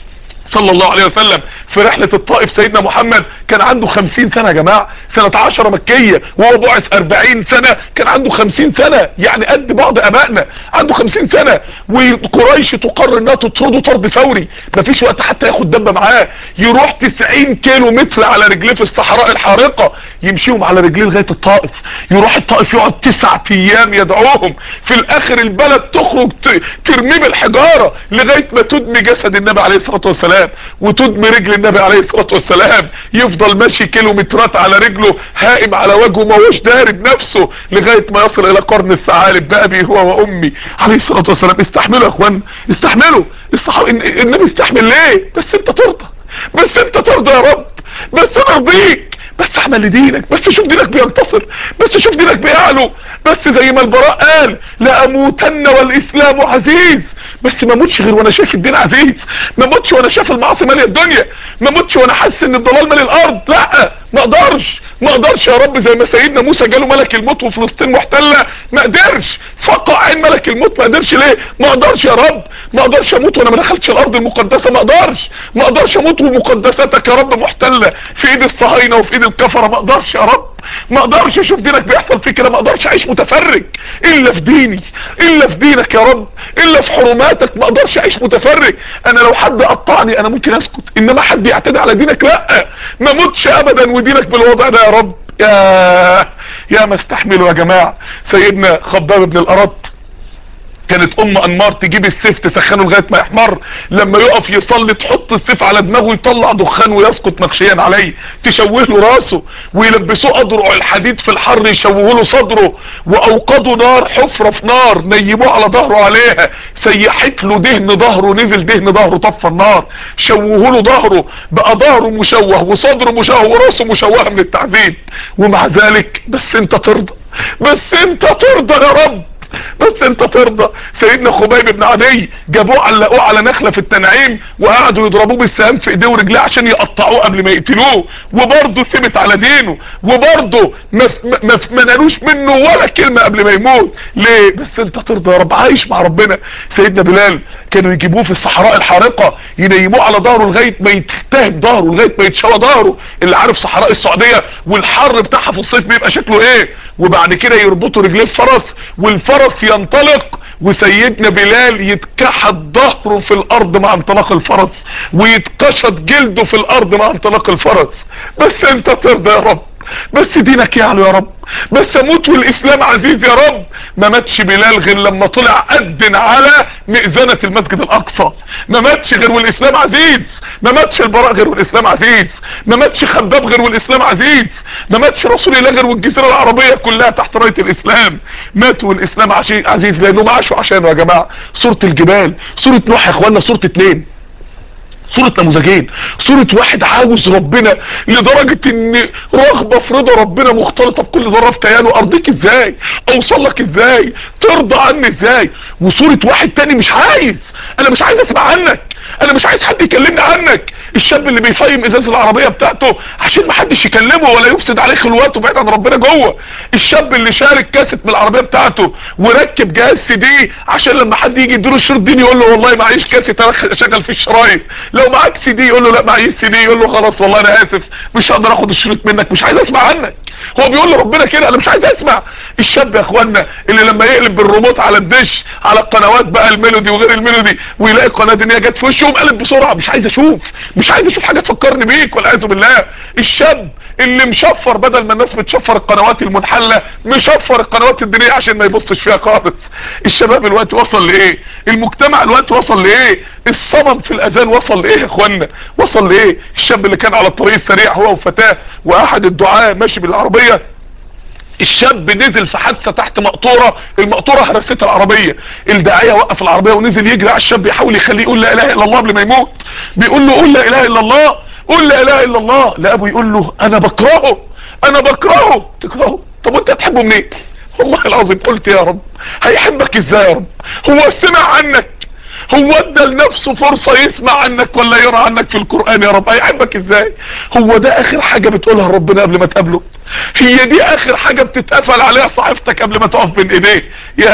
A: صلى الله عليه وسلم. في رحلة الطائف سيدنا محمد كان عنده خمسين سنة يا جماعة، سنة عشرة مكية، وهو بعث اربعين سنة، كان عنده خمسين سنة، يعني قد بعض ابائنا، عنده خمسين سنة. وقريش تقرر انها تطرده طرد فوري، مفيش وقت حتى ياخد دبة معاه، يروح تسعين كيلو متر على رجليه في الصحراء الحارقة، يمشيهم على رجليه لغاية الطائف. يروح الطائف يقعد تسعة ايام يدعوهم، في الاخر البلد تخرج ترميه بالحجارة لغاية ما تدمي جسد النبي عليه الصلاة والسلام وتدمي رجل النبي عليه الصلاة والسلام. يفضل ماشي كيلومترات على رجله، هائم على وجهه، ما هوش دارب نفسه، لغاية ما يصل الى قرن الثعالب بأبي هو وامي عليه الصلاة والسلام. استحملوا يا اخوان، استحملوا. الصحابة النبي استحمل ليه؟ بس انت ترضى، بس انت ترضى يا رب، بس انا ارضيك، بس اعمل لدينك، بس شوف دينك بينتصر، بس شوف دينك بيعلو، بس زي ما البراء قال لأموتن والاسلام عزيز، بس ما موتش غير وانا شايف الدين عزيز، ما موتش وانا شايف المعاصي ماليه الدنيا، ما موتش وانا حاسس ان الضلال مالي الارض. لا، ما اقدرش، ما اقدرش يا رب. زي ما سيدنا موسى جاله ملك الموت وفلسطين محتله، ما قدرش، فقع عين ملك الموت، ما قدرش. ليه؟ ما اقدرش يا رب، ما اقدرش اموت وانا ما دخلتش الارض المقدسه، ما اقدرش، ما اقدرش اموت ومقدساتك يا رب محتله في ايد الصهاينه وفي ايد الكفره، ما اقدرش يا رب، ما اقدرش اشوف دينك بيحصل فيه كده، ما اقدرش اعيش متفرج الا في ديني، الا في دينك يا رب، الا في حرماتك، ما اقدرش اعيش متفرج. انا لو حد قطعني انا ممكن اسكت، انما حد يعتدي على دينك لا، ما موتش ابدا ودينك بالوضع ده يا رب. يا يا ما استحملوا يا جماعه. سيدنا خباب بن الارط كانت ام انمار تجيب السيف تسخنه لغايه ما يحمر، لما يقف يصلي تحط السيف على دماغه يطلع دخان ويسقط مغشيا عليه، تشوه له راسه، ويلبسوه اضرع الحديد في الحر يشوهوا له صدره، واوقدوا نار، حفره في نار نيموه على ظهره عليها، سيحت له دهن ظهره، نزل دهن ظهره طفى النار، شوهوا له ظهره بقى ظهره مشوه وصدره مشوه وراسه مشوهه من التعذيب. ومع ذلك بس انت ترضى، بس انت ترضى يا رب، بس انت ترضى. سيدنا خبيب بن عدي جابوه علقوه على نخله في التنعيم وقعدوا يضربوه بالسهام في ايديه ورجليه عشان يقطعوه قبل ما يقتلوه، وبرضه ثبت على دينه، وبرضه ما ما ما نالوش منه ولا كلمه قبل ما يموت. ليه؟ بس انت ترضى يا رب، عايش مع ربنا. سيدنا بلال كانوا يجيبوه في الصحراء الحارقه ينيموه على ظهره لغايه ما يتهب ظهره، لغايه ما يتشوى ظهره، اللي عارف صحراء السعوديه والحر بتاعها في الصيف بيبقى شكله ايه، وبعد كده يربطوا رجليه في فرس والفرس ينطلق، وسيدنا بلال يتكحت ظهره في الارض مع انطلاق الفرس، ويتقشط جلده في الارض مع انطلاق الفرس. بس انت ترضى يا رب، بس دينك يعلو يا رب، بس اموت والاسلام عزيز يا رب. ما ماتش بلال غير لما طلع أذن على مئذنة المسجد الاقصى، ما ماتش غير والاسلام عزيز، ما ماتش البراء غير والاسلام عزيز، ما ماتش خباب غير والاسلام عزيز، ما ماتش رسول الله غير والجزيرة العربية كلها تحت راية الاسلام، ماتوا والاسلام عزيز لانهم عاشوا عشانه يا جماعة. سورة الجبال، سورة نوح يا اخوانا، سورة اتنين، صورة نموذجين، صورة واحد عاوز ربنا لدرجة ان رغبة في رضا ربنا مختلطة بكل ذرة في كيانه، ارضيك ازاي، اوصل لك ازاي، ترضى عني ازاي. وصورة واحد تاني مش عايز، انا مش عايز اسمع عنك، انا مش عايز حد يكلمني عنك. الشاب اللي بيفيم ازاز العربية بتاعته عشان محدش يكلمه ولا يفسد عليه خلواته بعيد عن ربنا جوه. الشاب اللي شارك كاسيت من العربية بتاعته وركب جهاز سي دي عشان لما حد يجي يديله الشريط ديني يقول له والله معيش كاسيت انا اشغل في الشرايط، لو معاك سي دي يقول له لا معيش سي دي، يقول له خلاص والله انا اسف مش هقدر اخد الشريط منك، مش عايز اسمع عنك. هو بيقول لربنا كده انا مش عايز اسمع. الشاب يا اخوانا اللي لما يقلب بالريموت على الدش على القنوات بقى الميلودي وغير الميلودي ويلاقي القناه دي جت في وشه يقوم قلب بسرعه، مش عايز اشوف، مش عايز اشوف حاجه تفكرني بيك والعياذ بالله. الشاب اللي مشفر بدل ما الناس بتشفر القنوات المنحله مشفر القنوات الدينيه عشان ما يبصش فيها خالص. الشباب الوقت وصل لايه؟ المجتمع الوقت وصل لايه؟ الصمم في الاذان وصل لايه يا اخوانا؟ وصل لايه؟ الشاب اللي كان على الطريق السريع هو وفتاه واحد الدعاة ماشي بالعربيه، الشاب نزل في حادثه تحت مقطوره، المقطوره هرست العربيه، الداعيه وقف العربيه ونزل يجري على الشاب يحاول يخليه يقول لا اله الا الله قبل ما يموت. بيقول له قول لا اله الا الله، قول لا اله الا الله. لا ابو يقول له انا بكرهه، انا بكرهه. تكرهه؟ طب وانت هتحبه منين؟ والله العظيم قلت يا رب هيحبك ازاي يا رب؟ هو سمع عنك، هو ادى لنفسه فرصة يسمع عنك ولا يرى عنك في القرآن يا رب؟ هيحبك ازاي؟ هو ده اخر حاجة بتقولها لربنا قبل ما تقابله؟ هي دي اخر حاجة بتتقفل عليها صحيفتك قبل ما تقف بين ايديه؟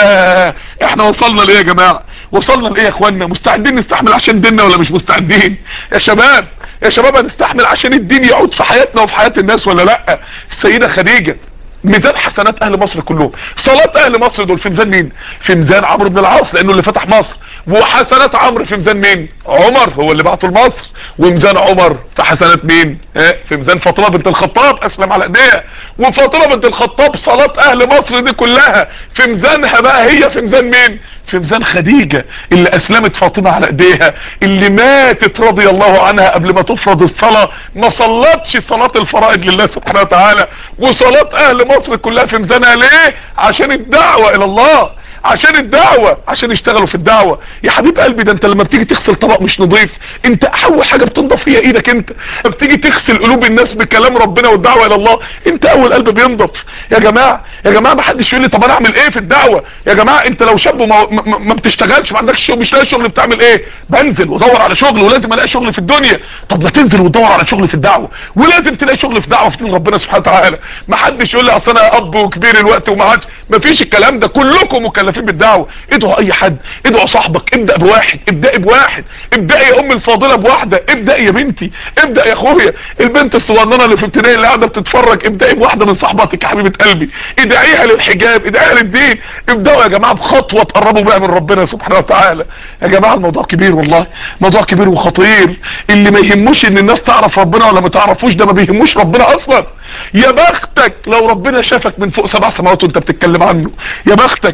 A: يا احنا وصلنا ليه يا جماعة؟ وصلنا لايه يا اخوانا؟ مستعدين نستحمل عشان ديننا ولا مش مستعدين؟ يا شباب يا شباب هنستحمل عشان الدين يعود في حياتنا وفي حياة الناس ولا لا؟ السيدة خديجة ميزان حسنات اهل مصر كلهم، صلاة اهل مصر دول في ميزان مين؟ في ميزان عمرو بن العاص لانه اللي فتح مصر، وحسنات عمرو في ميزان مين؟ عمر هو اللي بعته لمصر، وميزان عمر في حسنات مين؟ اه في ميزان فاطمه بنت الخطاب اسلم على ايديها، وفاطمه بنت الخطاب صلاة اهل مصر دي كلها في ميزانها بقى هي في ميزان مين؟ في ميزان خديجة اللي اسلمت فاطمة على ايديها، اللي ماتت رضي الله عنها قبل ما تفرض الصلاة ما صلتش صلاة الفرائض لله سبحانه وتعالى، وصلاة اهل مصر كلها في ميزانها ليه؟ عشان الدعوة الى الله، عشان الدعوة، عشان يشتغلوا في الدعوة. يا حبيب قلبي ده انت لما بتيجي تغسل طبق مش نظيف انت اول حاجة بتنضف هي ايدك، انت بتيجي تغسل قلوب الناس بكلام ربنا والدعوة الى الله انت اول قلب بينضف. يا جماعة يا جماعة ما حدش يقول لي طب انا اعمل ايه في الدعوة؟ يا جماعة انت لو شاب ما, ما, ما بتشتغلش ما عندكش شغل مش لاقي شغل بتعمل ايه؟ بنزل وادور على شغل ولازم الاقي شغل في الدنيا. طب ما تنزل وتدور على شغل في الدعوة ولازم تلاقي شغل في دعوة في دين ربنا سبحانه وتعالى. ما حدش يقول لي اصل انا اب وكبير الوقت وما عادش، ما فيش الكلام ده، كلكم مكلفين بالدعوة. ادعوا اي حد، ادعوا صاحبك، ابدأ بواحد، ابدأي بواحد، ابدأي يا ام الفاضلة بواحدة، ابدأي يا بنتي، ابدأ يا اخويا، البنت الصغننه اللي في ابتدائي اللي قاعده بتتفرج ابدأي بواحدة من صاحباتك يا حبيبة قلبي، ادعيها للحجاب، ادعيها للدين. ابدأوا يا جماعة بخطوة تقربوا بها من ربنا سبحانه وتعالى. يا جماعة الموضوع كبير والله، موضوع كبير وخطير. اللي ما يهموش ان الناس تعرف ربنا ولا ما تعرفوش ده ما بيهموش ربنا اصلا. يا بختك لو ربنا شافك من فوق سبع سماوات وانت بتتكلم عنه، يا بختك.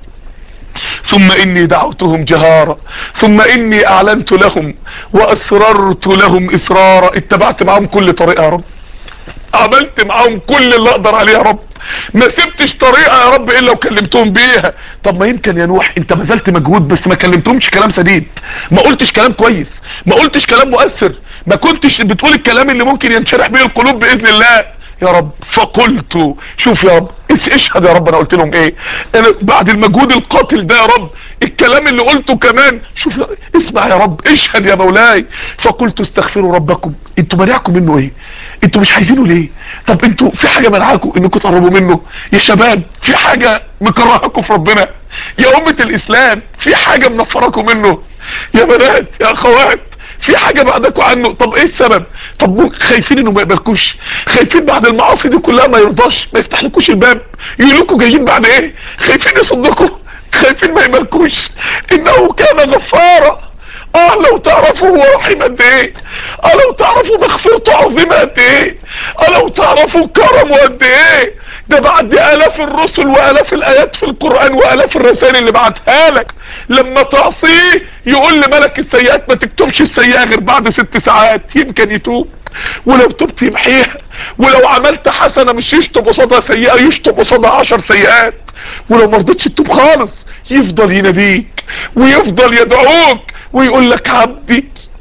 A: ثم اني دعوتهم جهارا ثم اني اعلنت لهم واسررت لهم اسرارا. اتبعت معهم كل طريقة يا رب، عملت معهم كل اللي اقدر عليه يا رب، ما سبتش طريقة يا رب الا وكلمتهم بيها. طب ما يمكن يا نوح انت بذلت مجهود بس ما كلمتهمش كلام سديد، ما قلتش كلام كويس، ما قلتش كلام مؤثر، ما كنتش بتقول الكلام اللي ممكن ينشرح بيه القلوب باذن الله يا رب. فقلت شوف يا رب اشهد يا رب انا قلت لهم ايه، انا بعد المجهود القاتل ده يا رب الكلام اللي قلته كمان شوف اسمع يا رب اشهد يا مولاي. فقلت استغفروا ربكم، انتوا مانعكم منه ايه؟ انتوا مش عايزينه ليه؟ طب انتوا في حاجة منعكم انكم تقربوا منه؟ يا شباب في حاجة مكرهكم في ربنا؟ يا امة الاسلام في حاجة منفركم منه؟ يا بنات يا اخوات في حاجة بعدكوا عنه؟ طب ايه السبب؟ طب خايفين انه ما يقبلكوش، خايفين بعد المعاصي دي كلها ما يرضاش ما يفتح لكوش الباب، يقول لكم جايين بعد ايه؟ خايفين يصدكم، خايفين ما يقبلكوش. انه كان غفارا. اه لو تعرفوا هو رحيم قد ايه، اه لو تعرفوا مغفرته عظيمه قد ايه، اه لو تعرفوا كرمه قد ايه. ده بعد الاف الرسل والاف الايات في القرآن والاف الرسائل اللي بعتها لك لما تعصيه يقول لملك السيئات ما تكتبش السيئة غير بعد ست ساعات يمكن يتوب، ولو تبت يمحيها، ولو عملت حسنة مش يشطب قصادها سيئة يشطب قصادها عشر سيئات، ولو مرضتش تتوب خالص يفضل يناديك ويفضل يدعوك ويقول لك عبدي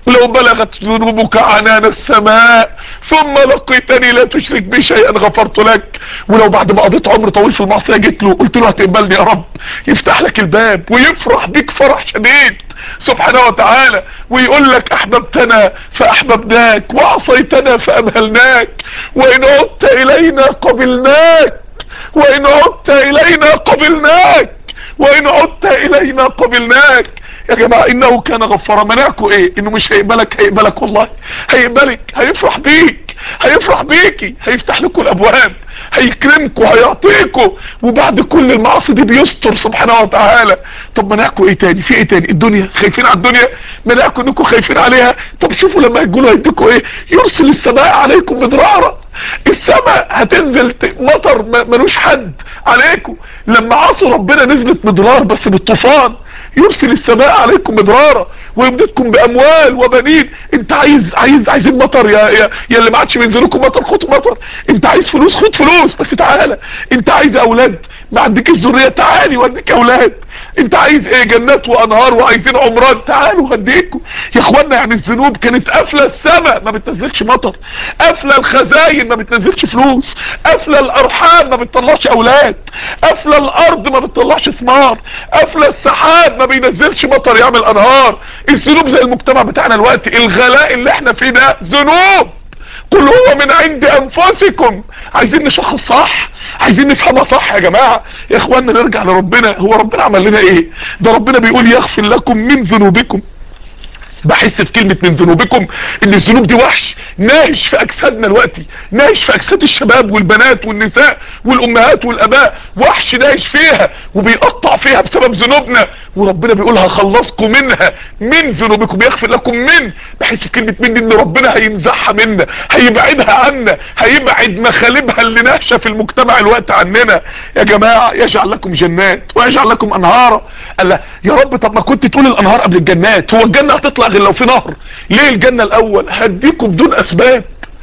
A: ولو بلغت ذنوبك عنان السماء ثم لقيتني لا تشرك بي شيئا غفرت لك. ولو بعد ما قضيت عمر طويل في المعصيه جيت له قلت له هتقبلني يا رب، يفتح لك الباب ويفرح بيك فرح شديد سبحانه وتعالى، ويقول لك احببتنا فاحببناك وعصيتنا فامهلناك، وان عدت الينا قبلناك، وان عدت الينا قبلناك، وان عدت الينا قبلناك. يا جماعة انه كان غفارا. منعكوا ايه؟ انه مش هيقبلك، هيقبلك والله، هيقبلك، هيفرح بيك، هيفرح بيكي، هيفتح لكم الابواب، هيكرمكوا، هيعطيكوا، وبعد كل المعاصي دي بيستر سبحانه وتعالى. طب منعكوا ايه تاني؟ في ايه تاني؟ الدنيا، خايفين على الدنيا؟ منعكوا انكم خايفين عليها؟ طب شوفوا لما يقولوا هيديكوا ايه، يرسل السماء عليكم مدرارا. السماء هتنزل مطر ملوش حد عليكم. لما عصوا ربنا نزلت مدرار بس بالطوفان. يرسل السماء عليكم مدرارا ويمددكم باموال وبنين. انت عايز عايز عايزين مطر يا يا, يا اللي ما عادش بينزلكم مطر، خد مطر. انت عايز فلوس، خد فلوس، بس تعالى. انت عايز اولاد، ما عندكش ذريه، تعالي واديك اولاد. انت عايز ايه؟ جنات وانهار وعايزين عمران، تعالوا هديكم. يا اخوانا يعني الذنوب كانت قافله السماء ما بتنزلش مطر، قافله الخزاين ما بتنزلش فلوس، قافله الارحام ما بتطلعش اولاد، قافله الارض ما بتطلعش ثمار، قافله السحاب ما بينزلش مطر يعمل انهار. الذنوب زي المجتمع بتاعنا الوقت، الغلاء اللي احنا فيه ده ذنوب. قل هو من عند انفسكم. عايزين نشخص صح، عايزين نفهمها صح يا جماعة. يا اخوانا نرجع لربنا. هو ربنا عمل لنا ايه؟ ده ربنا بيقول يغفر لكم من ذنوبكم. بحس في كلمة من ذنوبكم ان الذنوب دي وحش ناهش في اجسادنا دلوقتي، ناهش في اجساد الشباب والبنات والنساء والامهات والاباء، وحش ناهش فيها وبيقطع فيها بسبب ذنوبنا، وربنا بيقول هخلصكم منها من ذنوبكم، يغفر لكم من. بحس في كلمة من دي ان ربنا هيمزحها منا، هيبعدها عنا، هيبعد مخالبها اللي ناهشه في المجتمع الوقت عننا. يا جماعة يجعل لكم جنات ويجعل لكم انهارا. قال لا يا رب طب ما كنت تقول الانهار قبل الجنات، هو الجنة هتطلع غير لو في نهر؟ ليه الجنة الاول؟ هديكم بدون اسباب.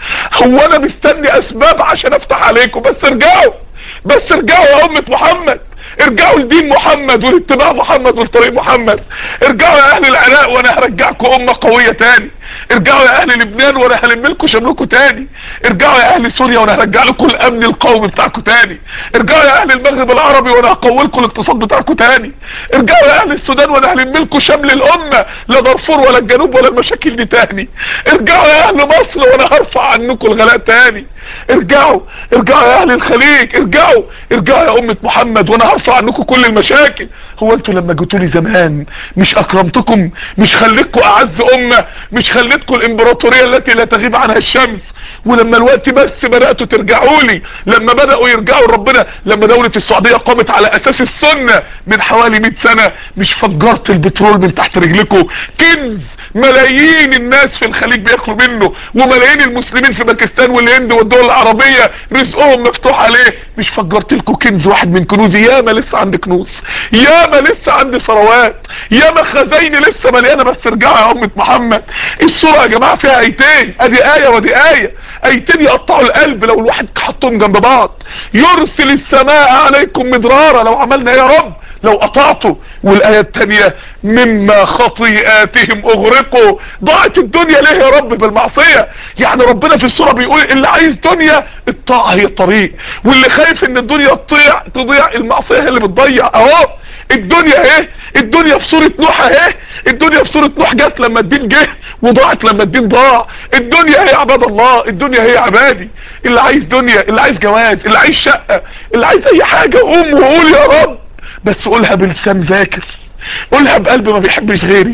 A: هو انا مستني اسباب عشان افتح عليكم؟ بس ارجعوا، بس ارجعوا يا امة محمد، ارجعوا لدين محمد ولاتباع محمد ولطريق محمد. ارجعوا يا اهل العراق وانا هرجعكم امة قوية تاني. ارجعوا يا اهل لبنان وانا هلم لكم شملكم تاني. ارجعوا يا اهل سوريا وانا هرجع لكم الامن القومي بتاعكم تاني. ارجعوا يا اهل المغرب العربي وانا هقوي لكم الاقتصاد بتاعكم تاني. ارجعوا يا اهل السودان وانا هلم لكم شمل الامة، لا دارفور ولا الجنوب ولا المشاكل دي تاني. ارجعوا يا اهل مصر وانا هرفع عنكم الغلاء تاني. ارجعوا، ارجعوا يا اهل الخليج، ارجعوا، ارجعوا يا امة محمد وانا هرفع عنكم كل المشاكل. هو انتوا لما جيتوا لي زمان مش اكرمتكم؟ مش خليتكم اعز امة؟ مش خليتكم الامبراطورية التي لا تغيب عنها الشمس؟ ولما الوقت بس بدأتوا ترجعوا لي، لما بدأوا يرجعوا لربنا، لما دولة السعودية قامت على اساس السنة من حوالي مئة سنة، مش فجرت البترول من تحت رجلكم؟ كنز ملايين الناس في الخليج بياكلوا منه، وملايين المسلمين في باكستان والهند والدول العربية رزقهم مفتوح عليه. مش فجرت لكم كنز واحد من كنوزي؟ ياما لسه عندي كنوز، ياما لسه عندي ثروات، ياما خزايني لسه مليانه. بس ارجعوا يا امة محمد. الصورة يا جماعة فيها ايتين، ادي اية ودي اية، ايتين يقطعوا القلب لو الواحد حطهم جنب بعض. يرسل السماء عليكم مدرارا، لو عملنا يا رب، لو قطعته. والايه الثانيه مما خطيئاتهم اغرقوا. ضاعت الدنيا ليه يا رب؟ بالمعصيه. يعني ربنا في السوره بيقول اللي عايز دنيا الطاعه هي الطريق، واللي خايف ان الدنيا تضيع تضيع المعصيه هي اللي بتضيع. اهو الدنيا اهي، الدنيا في سوره نوح اهي، الدنيا في سوره نوح جت لما الدين جه وضاعت لما الدين ضاع. الدنيا هي عباد الله، الدنيا هي عبادي. اللي عايز دنيا، اللي عايز جواز، اللي عايز شقه، اللي عايز اي حاجه، قوم وقول يا رب. بس قولها بلسان ذاكر، قولها بقلب ما بيحبش غيري،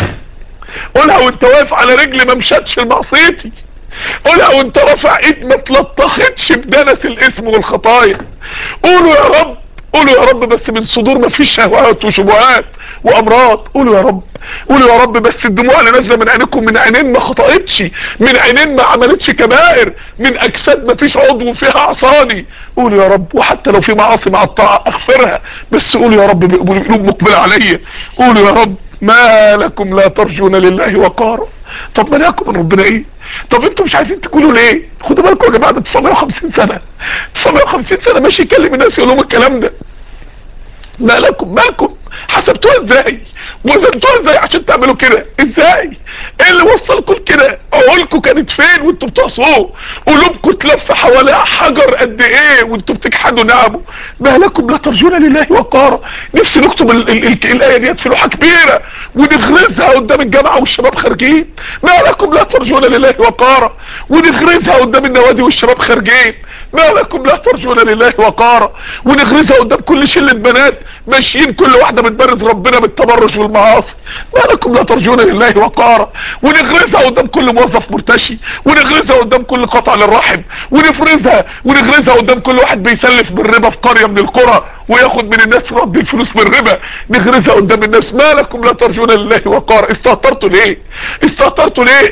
A: قولها وانت واقف على رجل ما مشتش لمعصيتي، قولها وانت رافع ايد ما تلطختش بدنس الاسم والخطايا. قولوا يا رب، قولوا يا رب بس من صدور ما فيش شهوات وشبهات وامراض. قولوا يا رب، قولوا يا رب بس الدموع اللي نازله من عينيكم من عينين ما خطأتش، من عينين ما عملتش كبائر، من اجساد ما فيش عضو فيها عصاني. قولوا يا رب، وحتى لو في معاصي مع الطاعه اغفرها، بس قولوا يا رب بقلوب مقبله عليا. قولوا يا رب ما لكم لا ترجون لله وقارا. طب مالكم من ربنا ايه؟ طب انتوا مش عايزين تقولوا ليه؟ خدوا بالكم يا جماعه، ده تسعمائة وخمسين سنه، تسعمائة وخمسين سنه ماشي يكلم الناس يقول لهم الكلام ده. مالكم مالكم حسبتوها ازاي؟ وزنتوها ازاي عشان تعملوا كده؟ ازاي؟ ايه اللي وصلكم لكده؟ عقولكم كانت فين وانتوا بتعصوه؟ قلوبكم تلف حواليها حجر قد ايه وانتوا بتجحدوا نعمه؟ ما لكم لا ترجون لله وقارا. نفسي نكتب ال ال ال الايه ديت في لوحه كبيره ونغرزها قدام الجامعه والشباب خارجين. ما لكم لا ترجون لله وقارا، ونغرزها قدام النوادي والشباب خارجين. ما لكم لا ترجون لله وقارا، ونغرزها قدام كل شله بنات ماشيين كل واحده بتبرز ربنا بالتبرج والمعاصي. ما لكم لا ترجون لله وقارا، ونغرزها قدام كل موظف مرتشي، ونغرزها قدام كل قطع للرحم، ونفرزها ونغرزها قدام كل واحد بيسلف بالربا في قريه من القرى وياخد من الناس رد الفلوس بالربا. نغرزها قدام الناس. ما لكم لا ترجون لله وقارا. استهترتوا ليه؟ استهترتوا ليه؟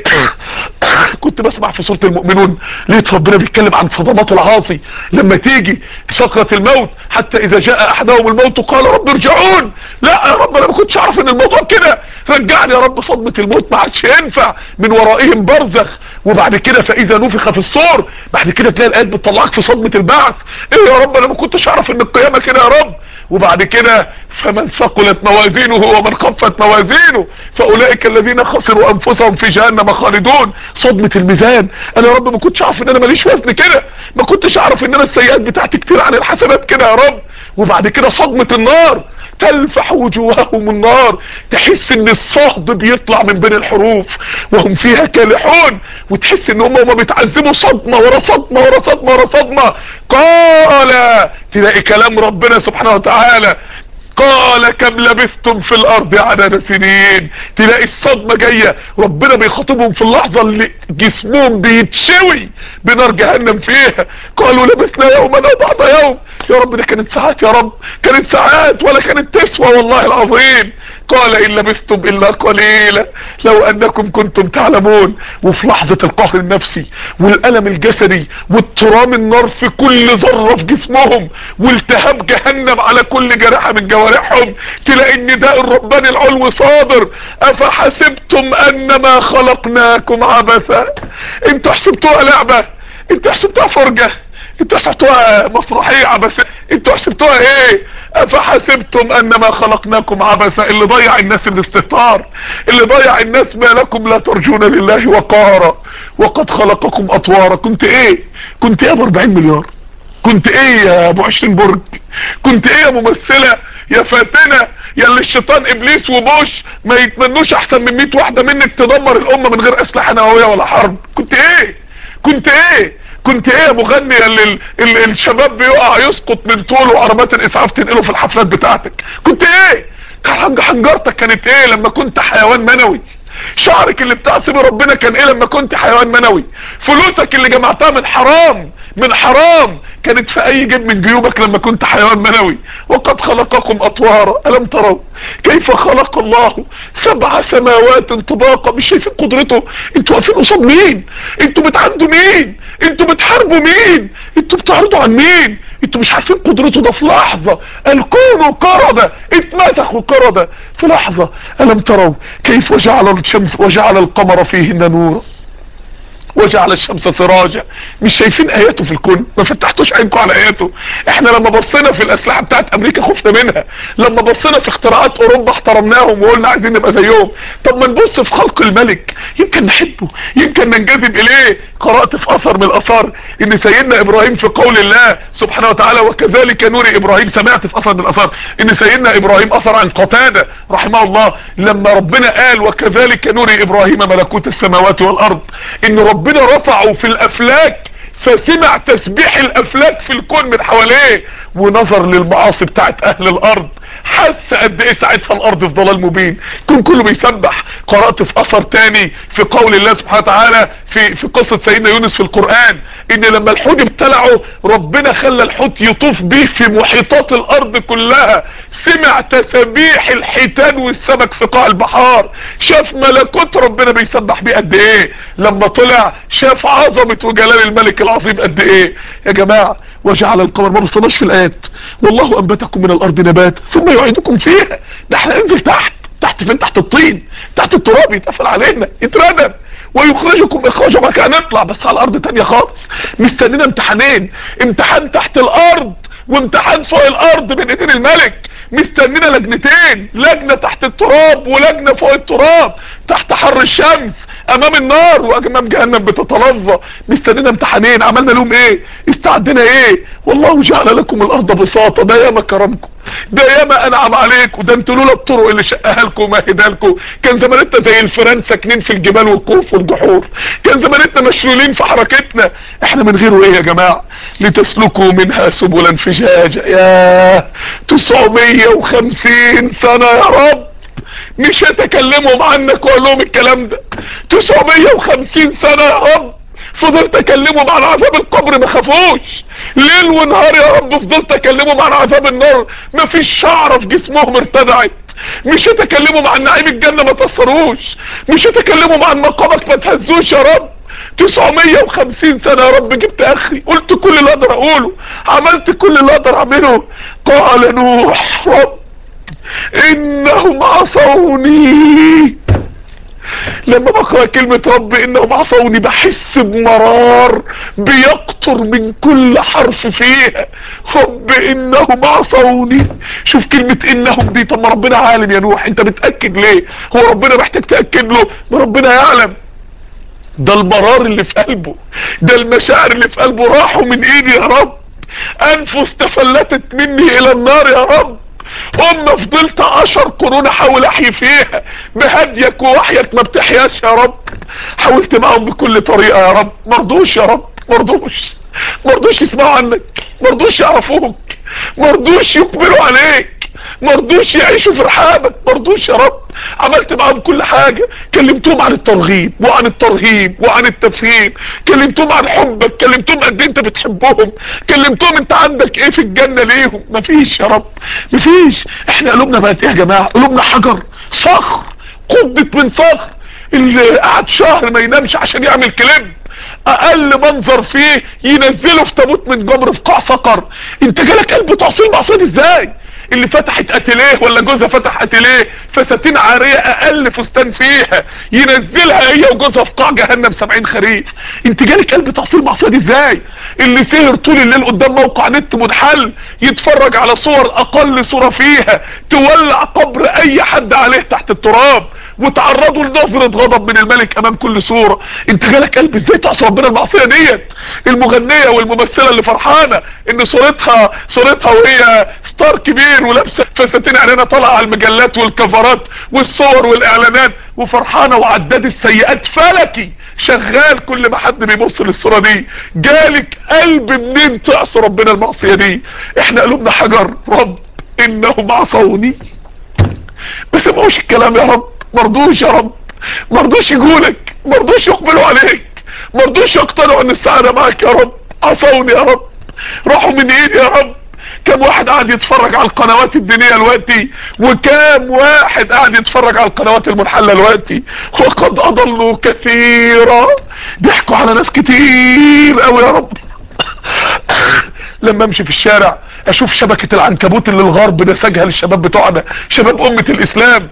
A: كنت بسمع في سورة المؤمنون لقيت ربنا بيتكلم عن صدمات العاصي لما تيجي سكرة الموت، حتى اذا جاء احدهم الموت قال رب ارجعون. لا يا رب انا ما كنتش اعرف ان الموضوع كده، رجعني يا رب. صدمة الموت ما عادش ينفع، من ورائهم برزخ، وبعد كده فاذا نفخ في الصور، بعد كده تلاقي الايات بتطلعك في صدمة البعث. ايه يا رب انا ما كنتش اعرف ان القيامة كده يا رب. وبعد كده فمن ثقلت موازينه ومن خفت موازينه فاولئك الذين خسروا انفسهم في جهنم خالدون. صدمة الميزان. انا يا رب ما كنتش اعرف ان انا ماليش وزن كده، ما كنتش اعرف ان انا السيئات بتاعتي كتير عن الحسنات كده يا رب. وبعد كده صدمة النار، تلفح وجوههم النار، تحس ان الصهد بيطلع من بين الحروف وهم فيها كالحون، وتحس ان هم هم بيتعذبوا صدمة ورا صدمة ورا صدمة ورا صدمة. قال، تلاقي كلام ربنا سبحانه وتعالى قال كم لبثتم في الارض عدد سنين. تلاقي الصدمة جاية، ربنا بيخاطبهم في اللحظة اللي جسمهم بيتشوي بنار جهنم فيها. قالوا لبثنا يوما او بعض يوم. يا رب ده كانت ساعات يا رب، كانت ساعات ولا كانت تسوى والله العظيم. قال ان لبثتم الا قليلا لو انكم كنتم تعلمون. وفي لحظة القهر النفسي والالم الجسدي واضطرام النار في كل ذرة في جسمهم والتهاب جهنم على كل جريحة من جوارحهم، تلاقي النداء الرباني العلو صادر. افحسبتم انما خلقناكم عبثا. انتوا حسبتوها لعبة؟ انتوا حسبتوها فرجة؟ انتوا حسبتوها مسرحية عبثية؟ انتوا حسبتوها ايه؟ افحسبتم انما خلقناكم عبثا. اللي ضيع الناس الاستهتار، اللي ضيع الناس. ما لكم لا ترجون لله وقارا وقد خلقكم اطوارا. كنت ايه؟ كنت ايه ب أربعين مليار؟ كنت ايه يا ابو عشرين برج؟ كنت ايه يا ممثلة يا فاتنة يا اللي الشيطان ابليس وبوش ما يتمنوش احسن من مية واحدة منك تدمر الامة من غير اسلحة نووية ولا حرب؟ كنت ايه؟ كنت ايه؟ كنت ايه يا مغني اللي ال ال الشباب بيقع يسقط من طوله وعربات الاسعاف تنقله في الحفلات بتاعتك؟ كنت ايه؟ كان حنجرتك كانت ايه لما كنت حيوان منوي؟ شعرك اللي بتعصي ربنا كان ايه لما كنت حيوان منوي؟ فلوسك اللي جمعتها من حرام من حرام كانت في اي جيب من جيوبك لما كنت حيوان منوي؟ وقد خلقكم اطوارا. الم تروا كيف خلق الله سبع سماوات طباقا؟ مش شايفين قدرته؟ انتوا واقفين قصاد مين؟ انتوا بتعندوا مين؟ انتوا بتحاربوا مين؟ انتوا بتعرضوا عن مين؟ انتوا مش عارفين قدرته. ده في لحظة الكون قردة، اتمسخوا قردة في لحظة. الم تروا كيف وجعل الشمس وجعل القمر فيهن نورا وجعل الشمس سراجا؟ مش شايفين اياته في الكون؟ ما فتحتوش عينكم على اياته؟ احنا لما بصينا في الاسلحة بتاعت امريكا خفنا منها، لما بصينا في اختراعات اوروبا احترمناهم وقلنا عايزين نبقى زيهم. طب ما نبص في خلق الملك، يمكن نحبه، يمكن ننجذب اليه. قرأت في اثر من الاثار ان سيدنا ابراهيم في قول الله سبحانه وتعالى وكذلك نور ابراهيم، سمعت في اثر من الاثار ان سيدنا ابراهيم اثر عن قتادة رحمه الله لما ربنا قال وكذلك نور ابراهيم ملكوت السماوات والارض، ان ربنا ربنا رفعه في الافلاك فسمع تسبيح الافلاك في الكون من حواليه، ونظر للمعاصي بتاعت اهل الارض حس قد ايه ساعتها الارض في ضلال مبين، الكون كله بيسبح. قرأت في اثر تاني في قول الله سبحانه وتعالى في في قصة سيدنا يونس في القرآن ان لما الحوت ابتلعه ربنا خلى الحوت يطوف بيه في محيطات الارض كلها، سمع تسبيح الحيتان والسمك في قاع البحار، شاف ملكوت ربنا بيسبح بيه قد ايه. لما طلع شاف عظمة وجلال الملك العظيم قد ايه. يا جماعة وجعل القمر، ما بصناش في الايات والله انبتكم من الارض نبات ثم يعيدكم فيها. ده احنا ننزل تحت تحت فين؟ تحت الطين، تحت التراب يتقفل علينا يتردم ويخرجكم اخراجا. ما كان نطلع بس على الارض تانية خالص. مستنينا امتحانين، امتحان تحت الارض وامتحان فوق الارض بين ايدين الملك. مستنينا لجنتين، لجنة تحت التراب ولجنة فوق التراب تحت حر الشمس امام النار وامام جهنم بتتلظى. مستنينا امتحانين، عملنا لهم ايه؟ استعدنا ايه؟ والله جعل لكم الارض بساطة، ده ياما كرمكم، ده ياما انعم عليكم، ده انتوا لولا الطرق اللي شقها لكم ومهدها لكم كان زمانتنا زي الفيران ساكنين في الجبال والكهوف والجحور، كان زمانتنا مشلولين في حركتنا. احنا من غيره ايه يا جماعة؟ لتسلكوا منها سبلا فجاجا. ياه تسعمية وخمسين سنة يا رب مش هتكلمهم عنك واقول لهم الكلام ده. تسعمية وخمسين سنة يا رب فضلت اكلمهم عن عذاب القبر ما خافوش، ليل ونهار يا رب فضلت اكلمهم عن عذاب النار مفيش شعرة في جسمهم ارتدعت. مش هتكلمهم عن نعيم الجنة ما تأثروش، مش هتكلمهم عن مقامك ما تهزوش يا رب. تسعمية وخمسين سنة يا رب جبت اخري، قلت كل اللي اقدر اقوله، عملت كل اللي اقدر اعمله. قال نوح رب انهم عصوني. لما بقرأ كلمة رب انهم عصوني بحس بمرار بيقطر من كل حرف فيها. رب انهم عصوني. شوف كلمة انهم دي، طب ما ربنا عالم يا نوح، انت بتأكد ليه؟ هو ربنا محتاج تأكد له؟ ما ربنا يعلم. ده المرار اللي في قلبه، ده المشاعر اللي في قلبه راحوا من ايدي يا رب، انفس تفلتت مني الى النار يا رب. ام فضلت عشر قرون احاول احيي فيها بهديك ووحيك ما بتحياش يا رب. حاولت معهم بكل طريقة يا رب، مرضوش يا رب، مرضوش مرضوش يسمعوا عنك، مرضوش يعرفوك، مرضوش يقبلوا عليك، مرضوش يعيشوا في رحابك، مرضوش يا رب. عملت معاهم كل حاجة، كلمتهم عن الترغيب وعن الترهيب وعن التفهيم، كلمتهم عن حبك، كلمتهم قد انت بتحبهم، كلمتهم انت عندك ايه في الجنة ليهم. مفيش يا رب مفيش. احنا قلوبنا بقت ايه يا جماعة؟ قلوبنا حجر، صخر، قبضت من صخر. اللي قعد شهر ما ينامش عشان يعمل كليب اقل منظر فيه ينزله في تابوت من جمر في قاع صقر. انت جالك قلب تعصيل معصية ازاي؟ اللي فتحت اتيليه ولا جوزها فتح اتيليه فساتين عارية اقل فستان فيها ينزلها هي وجوزها في قاع جهنم سبعين خريف. انت جالك قلب تعصيل معصية ازاي؟ اللي سهر طول الليل قدام موقع نت منحل يتفرج على صور اقل صورة فيها تولع قبر اي حد عليه تحت التراب وتعرضوا لنظرة غضب من الملك امام كل صورة. انت جالك قلب ازاي تعصي ربنا المعصية ديت؟ المغنية والممثلة اللي فرحانة ان صورتها صورتها وهي ستار كبير ولابسة فساتين عينينا طالعة على المجلات والكفرات والصور والاعلانات وفرحانة، وعداد السيئات فلكي شغال كل ما حد بيبص للصورة دي. جالك قلب منين تعصي ربنا المعصية دي؟ احنا قلوبنا حجر. رب انهم عصوني، ما سمعوش الكلام يا رب، مرضوش يا رب، مرضوش يقولك، مرضوش يقبلوا عليك، مرضوش يقتنعوا ان السعادة معاك يا رب. عصوني يا رب، راحوا من ايدي يا رب. كم واحد قاعد يتفرج على القنوات الدينية الوقتي، وكم واحد قاعد يتفرج على القنوات المنحلة الوقتي، وقد اضلوا كثيرا. ضحكوا على ناس كتير قوي يا رب. لما امشي في الشارع اشوف شبكة العنكبوت اللي الغرب نسجها للشباب بتوعنا، شباب امة الاسلام.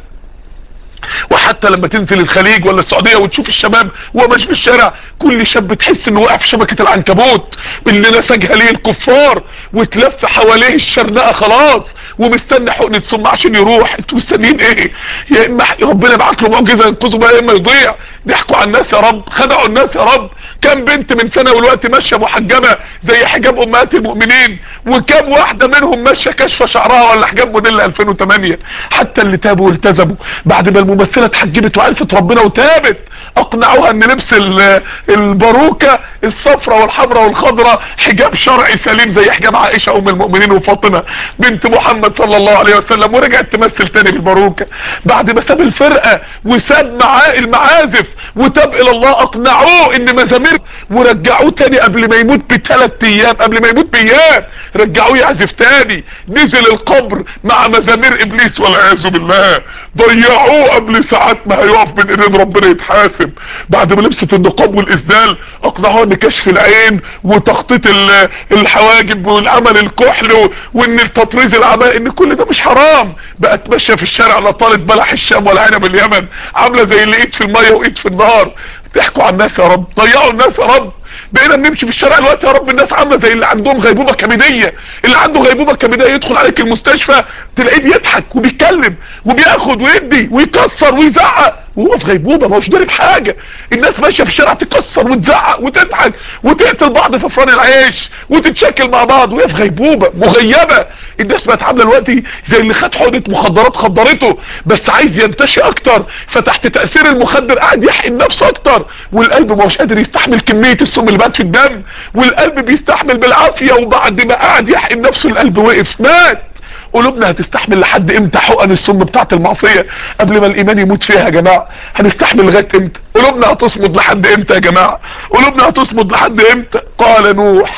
A: وحتى لما تنزل الخليج ولا السعودية وتشوف الشباب وهو ماشي في الشارع، كل شاب تحس انه واقع في شبكة العنكبوت اللي نسجها ليه الكفار، وتلف حواليه الشرنقة خلاص ومستني حقنة سم عشان يروح. انتوا مستنيين ايه؟ يا اما ربنا يبعت له معجزة ينقذه بقى يا اما يضيع. ضحكوا على الناس يا رب، خدعوا الناس يا رب. كم بنت من سنة والوقت ماشية محجبة زي حجاب امهات المؤمنين، وكم واحدة منهم ماشية كشفة شعرها ولا حجاب موديل ألفين وتمانية. حتى اللي تابوا والتزموا بعد ما الممثلة اتحجبت وعرفت ربنا وتابت، اقنعوها ان لبس الباروكة الصفراء والحمراء والخضراء حجاب شرعي سليم زي حجاب عائشة ام المؤمنين وفاطمة بنت محمد صلى الله عليه وسلم، ورجعت تمثل تاني بالباروكة بعد ما ساب الفرقة وساب معاه المعازف وتاب الى الله. اقنعوه ان مزامير، ورجعوه تاني قبل ما يموت بثلاث ايام، قبل ما يموت بايام رجعوه يعزف تاني. نزل القبر مع مزامير ابليس والعياذ بالله. ضيعوه قبل ساعات ما هيقف من ايدين ربنا يتحاسب. بعد ما لبست النقاب والاسدال اقنعوه ان كشف العين وتخطيط الحواجب والعمل الكحل وان التطريز العمال ان كل ده مش حرام. بقت ماشيه في الشارع لا طالت بلح الشام ولا عنب اليمن، عامله زي اللي ايد في الميه وايد في النار. ضحكوا على الناس يا رب، ضيعوا الناس يا رب. بقينا بنمشي في الشارع دلوقتي يا رب الناس عامله زي اللي عندهم غيبوبه كبديه. اللي عنده غيبوبه كبديه يدخل عليك المستشفى تلاقيه بيضحك وبيتكلم وبياخد ويدي ويكسر ويزعق وهو في غيبوبه، ما هوش داري بحاجه. الناس ماشيه في الشارع تكسر وتزعق وتضحك وتقتل بعض في فرن العيش وتتشكل مع بعض وهي في غيبوبه مغيبه. الناس بقت عامله دلوقتي زي اللي خد حقنه مخدرات خدرته بس عايز ينتشي اكتر، فتحت تاثير المخدر قاعد يحقن نفسه اكتر، والقلب ما هوش قادر يستحمل كميه السم اللي بقت في الدم، والقلب بيستحمل بالعافيه، وبعد ما قعد يحقن نفسه القلب وقف مات. قلوبنا هتستحمل لحد امتى حقن السم بتاعت المعصيه قبل ما الايمان يموت فيها يا جماعه؟ هنستحمل لغايه امتى؟ قلوبنا هتصمد لحد امتى يا جماعه؟ قلوبنا هتصمد لحد امتى؟ قال نوح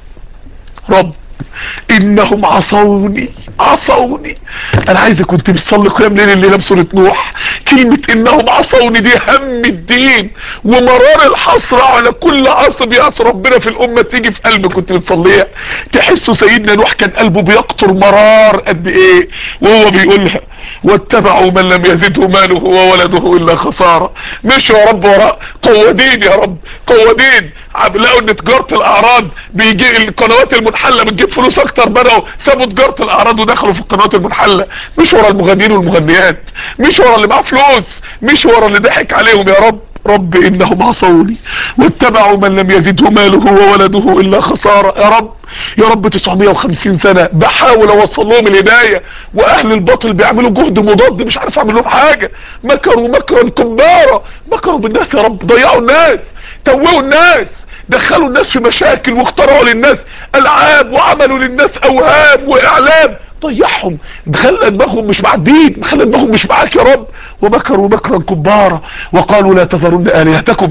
A: رب انهم عصوني عصوني. انا عايزك كنت بتصلي قيام ليل الليله بسوره نوح، كلمه انهم عصوني دي هم الدين ومرار الحسره على كل عصب يعصي ربنا في الامه تيجي في قلبك كنت بتصليها. تحسوا سيدنا نوح كان قلبه بيقطر مرار قد ايه وهو بيقولها، واتبعوا من لم يزده ماله وولده الا خساره. مشوا يا رب وراء قوادين يا رب قوادين، لقوا ان تجاره الاعراض بيجي القنوات المنحله بتجيب فلوس اكتر، بدأوا سابوا تجاره الاعراض ودخلوا في القنوات المنحله. مش ورا المغنيين والمغنيات، مش ورا اللي معاه فلوس، مش ورا اللي ضحك عليهم. يا رب رب انهم عصوني واتبعوا من لم يزده ماله وولده الا خساره. يا رب يا رب تسعمية وخمسين سنه بحاول اوصل لهم الهدايه واهل الباطل بيعملوا جهد مضاد مش عارف اعمل لهم حاجه. مكروا مكرا كبارا، مكروا بالناس يا رب، ضيعوا الناس، توهوا الناس، دخلوا الناس في مشاكل واخترعوا للناس العاب وعملوا للناس اوهام واعلام، ضيعهم، خلى دماغهم مش مع الدين، خلى دماغهم مش معاك يا رب. ومكروا مكرا كبارا وقالوا لا تذرن الهتكم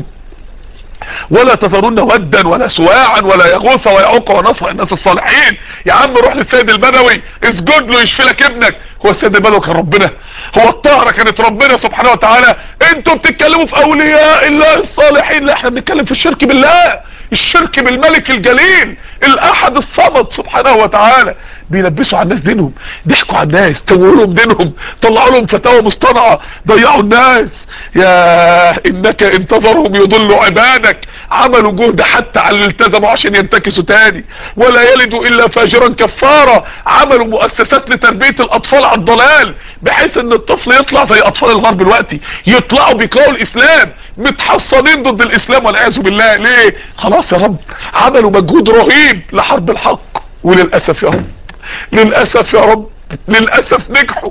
A: ولا تذرن ودا ولا سواعا ولا يغوث ويعوق ونصر الناس الصالحين. يا عم روح للسيد البدوي اسجد له يشفي لك ابنك. هو السيد البدوي كان ربنا؟ هو الطهرة كانت ربنا سبحانه وتعالى؟ انتوا بتتكلموا في اولياء الله الصالحين، لا احنا بنتكلم في الشرك بالله، الشرك بالملك الجليل الاحد الصمد سبحانه وتعالى. بيلبسوا على الناس دينهم، ضحكوا على الناس، توهوا لهم دينهم، طلعوا لهم فتاوى مصطنعه، ضيعوا الناس. يا انك انتظرهم يضلوا عبادك، عملوا جهد حتى على اللي التزموا عشان ينتكسوا تاني. ولا يلدوا الا فاجرا كفارا، عملوا مؤسسات لتربيه الاطفال على الضلال بحيث ان الطفل يطلع زي اطفال الغرب دلوقتي، يطلعوا بيكرهوا الاسلام، متحصنين ضد الاسلام والعياذ بالله. ليه؟ خلاص يا رب عملوا مجهود رهيب لحرب الحق، وللاسف يا رب للاسف يا رب للاسف نجحوا،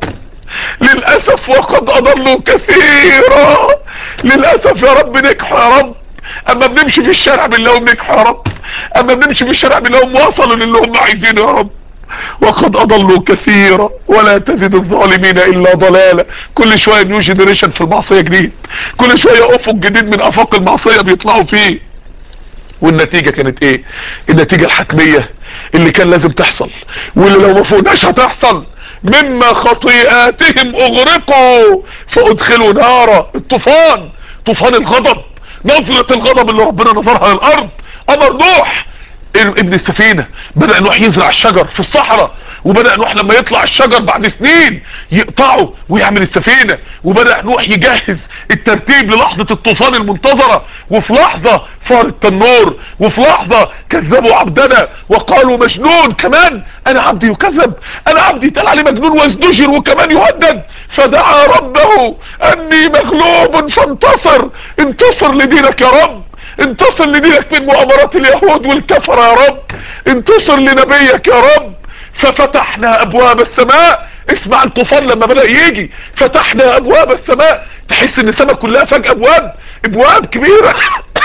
A: للاسف وقد اضلوا كثيرا، للاسف يا رب نجحوا يا رب. اما بنمشي في الشارع بنلاقيهم نجحوا يا رب، اما بنمشي في الشارع بنلاقيهم وصلوا للي هم عايزينه يا رب. وقد اضلوا كثيرا ولا تزد الظالمين الا ضلالا. كل شويه نيو جنريشن في المعصيه جديد، كل شويه افق جديد من افاق المعصيه بيطلعوا فيه. والنتيجه كانت ايه؟ النتيجه الحتميه اللي كان لازم تحصل واللي لو ما فوقناش هتحصل، مما خطيئاتهم اغرقوا فادخلوا نارا. الطوفان، طوفان الغضب، نظرة الغضب اللي ربنا نظرها للارض. امر نوح ابن السفينة، بدأ نوح يزرع الشجر في الصحراء، وبدأ نوح لما يطلع الشجر بعد سنين يقطعه ويعمل السفينة، وبدأ نوح يجهز الترتيب للحظة الطوفان المنتظرة. وفي لحظة فار التنور، وفي لحظة كذبوا عبدنا وقالوا مجنون. كمان انا عبدي يكذب، انا عبدي يتقال عليه مجنون وازدجر وكمان يهدد. فدعا ربه اني مغلوب فانتصر. انتصر لدينك يا رب، انتصر لدينك من مؤامرات اليهود والكفرة يا رب، انتصر لنبيك يا رب. ففتحنا ابواب السماء. اسمع الطوفان لما بدأ يجي، فتحنا ابواب السماء، تحس ان السماء كلها فجأة ابواب، ابواب كبيرة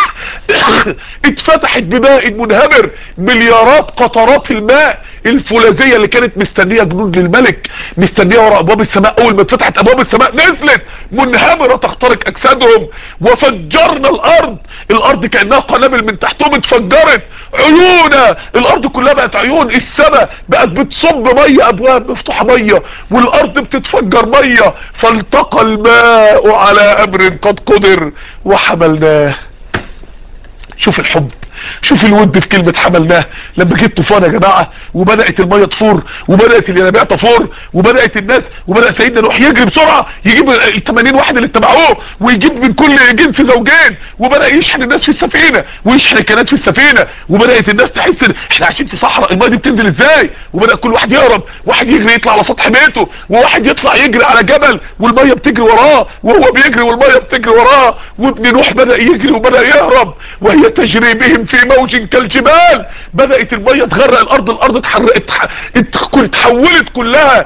A: اتفتحت بماء منهمر، مليارات قطرات الماء الفولاذية اللي كانت مستنية جنود للملك، مستنية ورا ابواب السماء. اول ما اتفتحت ابواب السماء نزلت منهمرة تخترق اجسادهم. وفجرنا الارض، الارض كأنها قنابل من تحتهم اتفجرت. عيونا، الارض كلها بقت عيون، السماء بقت بتصب مية، ابواب مفتوحة مية، والارض بتتفجر مية. فالتقى الماء على امر قد قدر وحملناه. شوف الحب، شوف الود في كلمة حملناه. لما جه الطوفان يا جماعة وبدأت المية تفور وبدأت الينابيع تفور وبدأت الناس وبدأ سيدنا نوح يجري بسرعة يجيب ال ثمانين واحد اللي اتبعوه ويجيب من كل جنس زوجين وبدأ يشحن الناس في السفينة ويشحن الكنات في السفينة وبدأت الناس تحس ان احنا عايشين في صحراء، المية دي بتنزل ازاي؟ وبدأ كل واحد يهرب، واحد يجري يطلع على سطح بيته وواحد يطلع يجري على جبل والمية بتجري وراه وهو بيجري والمية بتجري وراه. وابن نوح بدأ يجري وبدأ يهرب وهي تجري بهم في موج كالجبال. بدأت المية تغرق الارض، الارض اتحرقت اتحولت كلها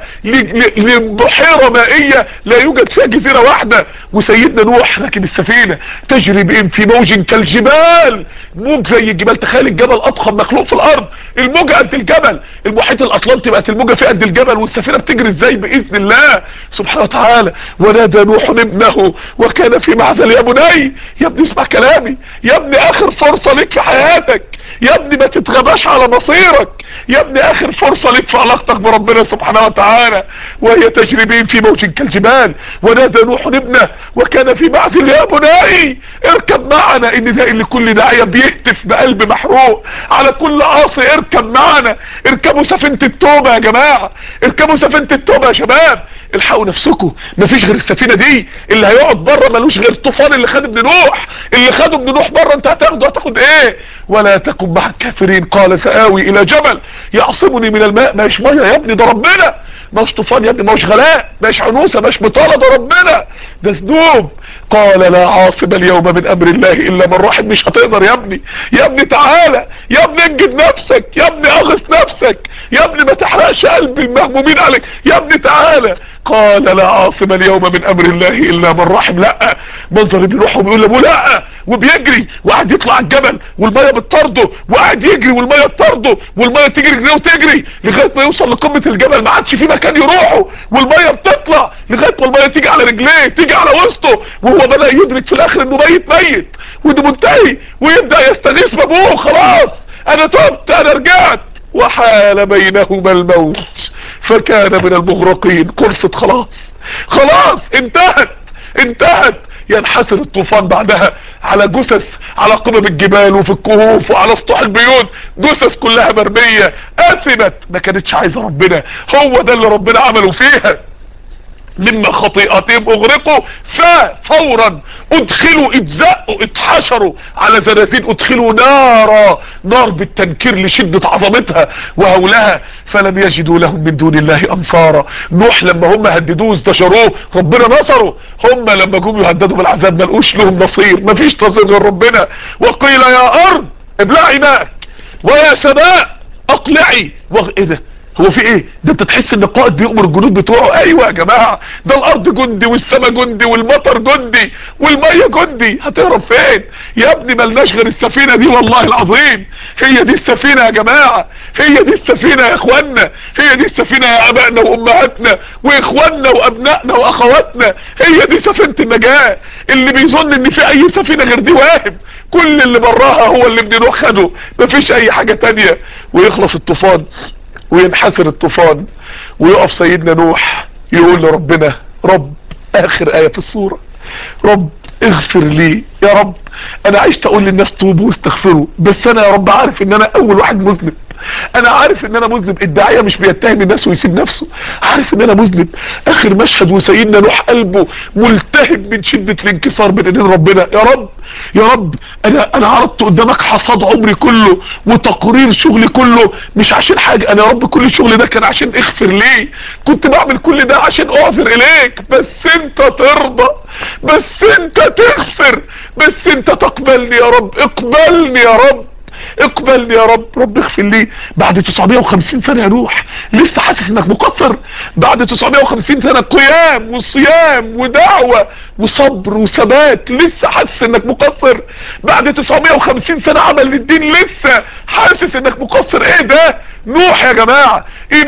A: لبحيرة مائية لا يوجد فيها جزيرة واحدة. وسيدنا نوح راكب السفينة تجري بهم في موج كالجبال، موج زي الجبال. تخيل الجبل اضخم مخلوق في الارض، الموجة قد الجبل. المحيط الاطلنطي بقت الموجة فيه قد الجبل والسفينة بتجري ازاي؟ باذن الله سبحانه وتعالى. ونادى نوح ابنه وكان في معزل يا بني، يا ابني اسمع كلامي، يا ابني اخر فرصة ليك في حياتك، يا ابني ما تتغباش على مصيرك، يا ابني اخر فرصة ليك في علاقتك بربنا سبحانه وتعالى. وهي تجري بهم في موج كالجبال ونادى نوح ابنه وكان في معزل يا بني اركب معنا. ان ده اللي كل داعية بيهتف بقلب محروق على كل عاصي، اركب معنا، اركبوا سفينة التوبة يا جماعة، اركبوا سفينة التوبة يا شباب، الحقوا نفسكم، مفيش غير السفينة دي. اللي هيقعد بره ملوش غير الطوفان اللي خد ابن نوح، اللي خده ابن نوح بره انت هتاخده، هتاخد ايه؟ ولا تكن مع الكافرين قال سآوي الى جبل يعصمني من الماء. ماش ميه يا ابني، ده ربنا، ماش طوفان يا ابني، ماش غلاء، ماش عنوسه، ماش بطاله، ده ربنا، ده ذنوب. قال لا عاصم اليوم من امر الله الا من رحم. مش هتقدر يا ابني، يا ابني تعالى، يا ابني انجد نفسك، يا ابني اغث نفسك، يا ابني ما تحرقش قلب المهمومين عليك، يا ابني تعالى. قال لا عاصم اليوم من امر الله الا من رحم. لا، منظر ابن نوح وبيقول لابوه لا، وبيجري وقاعد يطلع الجبل والميه بتطرده وقاعد يجري والميه تطرده والميه تجري رجليه وتجري لغايه ما يوصل لقمه الجبل، ما عادش في مكان يروحه والميه بتطلع لغايه ما الميه تيجي على رجليه، تيجي على وسطه، وهو بدا يدرك في الاخر انه ميت ميت وانه منتهي، ويبدا يستغيث بابوه، خلاص انا تبت، انا رجعت. وحال بينهما الموت فكان من المغرقين. قرصت خلاص، خلاص انتهت انتهت. ينحسر الطوفان بعدها على جثث على قمم الجبال وفي الكهوف وعلى سطوح البيوت، جثث كلها مرمية اثمت، ما كانتش عايزة ربنا. هو ده اللي ربنا عمله فيها. مما خطيئتهم اغرقوا ففورا ادخلوا، اتزقوا، اتحشروا على زنازين، ادخلوا نارا، نار بالتنكير لشدة عظمتها وهولها، فلم يجدوا لهم من دون الله انصارا. نوح لما هم هددوه ازدجروه ربنا نصره، هم لما جم يهددوا بالعذاب ما لقوش لهم نصير، مفيش نصير غير ربنا. وقيل يا ارض ابلعي ماءك ويا سماء اقلعي. و... ايه ده؟ هو في ايه؟ ده انت تحس ان القائد بيؤمر الجنود بتوعه. ايوه يا جماعه، ده الارض جندي والسماء جندي والمطر جندي والميه جندي، هتهرب فين يا ابني؟ ملناش غير السفينه دي، والله العظيم هي دي السفينه يا جماعه، هي دي السفينه يا اخوانا، هي دي السفينه يا ابائنا وامهاتنا واخواننا وابنائنا واخواتنا، هي دي سفينه النجاه. اللي بيظن ان في اي سفينه غير دي واهم، كل اللي براها هو اللي ابن نوح خده، مفيش اي حاجه تانيه. ويخلص الطوفان وينحسر الطوفان ويقف سيدنا نوح يقول لربنا رب، اخر ايه في السورة، رب اغفر لي يا رب. انا عشت اقول للناس توبوا واستغفروا، بس انا يا رب عارف ان انا اول واحد مذنب، انا عارف ان انا مذنب. الداعية مش بيتهم الناس ويسيب نفسه، عارف ان انا مذنب. اخر مشهد وسيدنا نوح قلبه ملتهب من شدة الانكسار بين ايدين ربنا. يا رب يا رب، انا انا عرضت قدامك حصاد عمري كله وتقرير شغلي كله، مش عشان حاجة، انا يا رب كل الشغل ده كان عشان اغفر لي، كنت بعمل كل ده عشان اعذر اليك، بس انت ترضى، بس انت تغفر، بس انت تقبلني يا رب، اقبلني يا رب، اقبلني يا رب، رب اغفر لي. بعد تسعمائة وخمسين سنة يا نوح لسه حاسس انك مقصر؟ بعد تسعمائة وخمسين سنة قيام وصيام ودعوة وصبر وثبات لسه حاسس انك مقصر؟ بعد تسعمائة وخمسين سنة عمل للدين لسه حاسس انك مقصر؟ ايه ده؟ نوح يا جماعة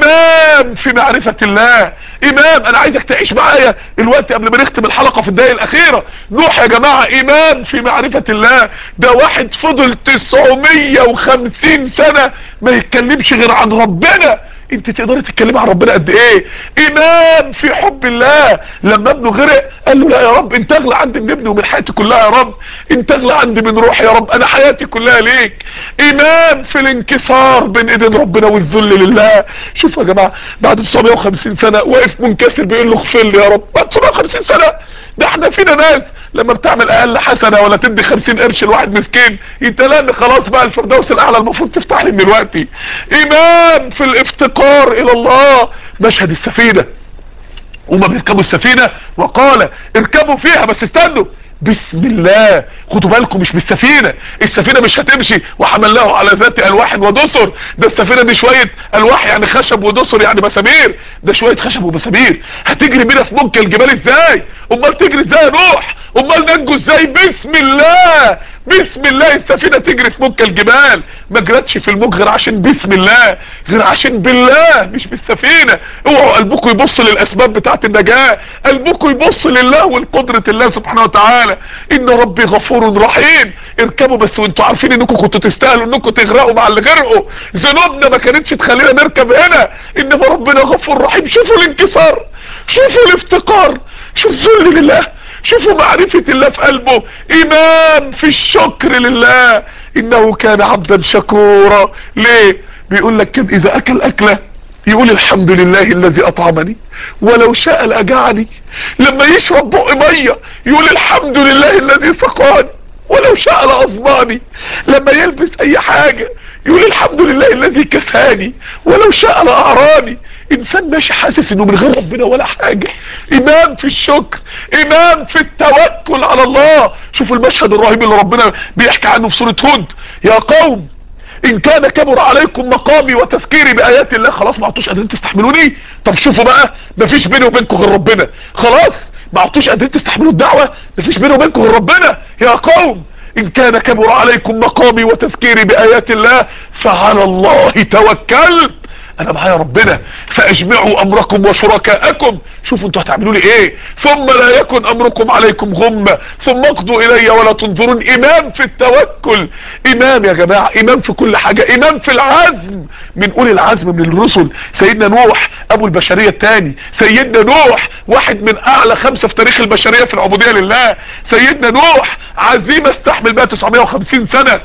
A: امام في معرفة الله، امام. انا عايزك تعيش معايا الوقت قبل ما نختم الحلقة في الدقايق الاخيرة. نوح يا جماعة امام في معرفة الله، ده واحد فضل تسعمائة وخمسين سنة ما يتكلمش غير عن ربنا، انت تقدري تتكلمي عن ربنا قد ايه؟ امام في حب الله. لما ابنه غرق قال له لا يا رب، انت اغلى عندي من ابني ومن حياتي كلها يا رب، انت اغلى عندي من روحي يا رب، انا حياتي كلها ليك. امام في الانكسار بين ايدين ربنا والذل لله. شوفوا يا جماعه، بعد تسعمية وخمسين سنه واقف منكسر بيقول له اغفر لي يا رب. بعد تسعمية وخمسين سنه، ده احنا فينا ناس لما بتعمل اقل حسنه ولا تدي خمسين قرش لواحد مسكين يتلان خلاص بقى الفردوس الاعلى المفروض تفتح لي من دلوقتي. امام في الافتقار الى الله. مشهد السفينه وما بيركبوا السفينه وقال اركبوا فيها، بس استنوا بسم الله. خدوا بالكم، مش بالسفينه، السفينه مش هتمشي وحملناه على ذات الواح ودسر. ده السفينه دي شويه الواح يعني خشب ودسر يعني مسامير، ده شويه خشب ومسامير. هتجري بينا في ممكن الجبال ازاي؟ امال تجري ازاي يا نوح؟ امال ننجو ازاي؟ بسم الله بسم الله. السفينه تجري في ممكن الجبال، ما جرتش في الموج غير عشان بسم الله، غير عشان بالله مش بالسفينه. اوعوا قلبكم يبص للاسباب بتاعت النجاه، قلبكم يبص لله والقدره الله سبحانه وتعالى. ان ربي غفور رحيم. اركبوا بس وانتوا عارفين انكم كنتوا تستاهلوا انكم تغرقوا مع اللي غرقوا. ذنوبنا ما كانتش تخلينا نركب هنا، انما ربنا غفور رحيم. شوفوا الانكسار، شوفوا الافتقار، شوفوا الذل لله، شوفوا معرفة الله في قلبه. امام في الشكر لله. انه كان عبدا شكورا. ليه؟ بيقول لك كده اذا اكل اكله يقول الحمد لله الذي اطعمني ولو شاء لاجعني. لما يشرب بق ميه يقول الحمد لله الذي سقاني ولو شاء لاظماني. لما يلبس اي حاجه يقول الحمد لله الذي كساني ولو شاء لاعراني. انسان ماشي حاسس انه من غير ربنا ولا حاجه. امام في الشكر، امام في التوكل على الله. شوفوا المشهد الرهيب اللي ربنا بيحكي عنه في سوره هود. يا قوم ان كان كبر عليكم مقامي وتذكيري بايات الله. خلاص ما عدتوش قادرين تستحملوني؟ طب شوفوا بقى، مفيش بيني وبينكم غير ربنا. خلاص ما عدتوش قادرين تستحملوا الدعوه، مفيش بيني وبينكم غير ربنا. يا قوم ان كان كبر عليكم مقامي وتذكيري بايات الله فعلى الله توكلت. انا معايا ربنا. فاجمعوا امركم وشركاءكم. شوفوا انتوا هتعملوا لي ايه. ثم لا يكن امركم عليكم غمه ثم اقضوا الي ولا تنظرون. امام في التوكل، امام يا جماعه، امام في كل حاجه، امام في العزم. من اولي العزم من الرسل سيدنا نوح ابو البشريه الثاني. سيدنا نوح واحد من اعلى خمسه في تاريخ البشريه في العبوديه لله. سيدنا نوح عزيمه استحمل بقى تسعمية وخمسين سنه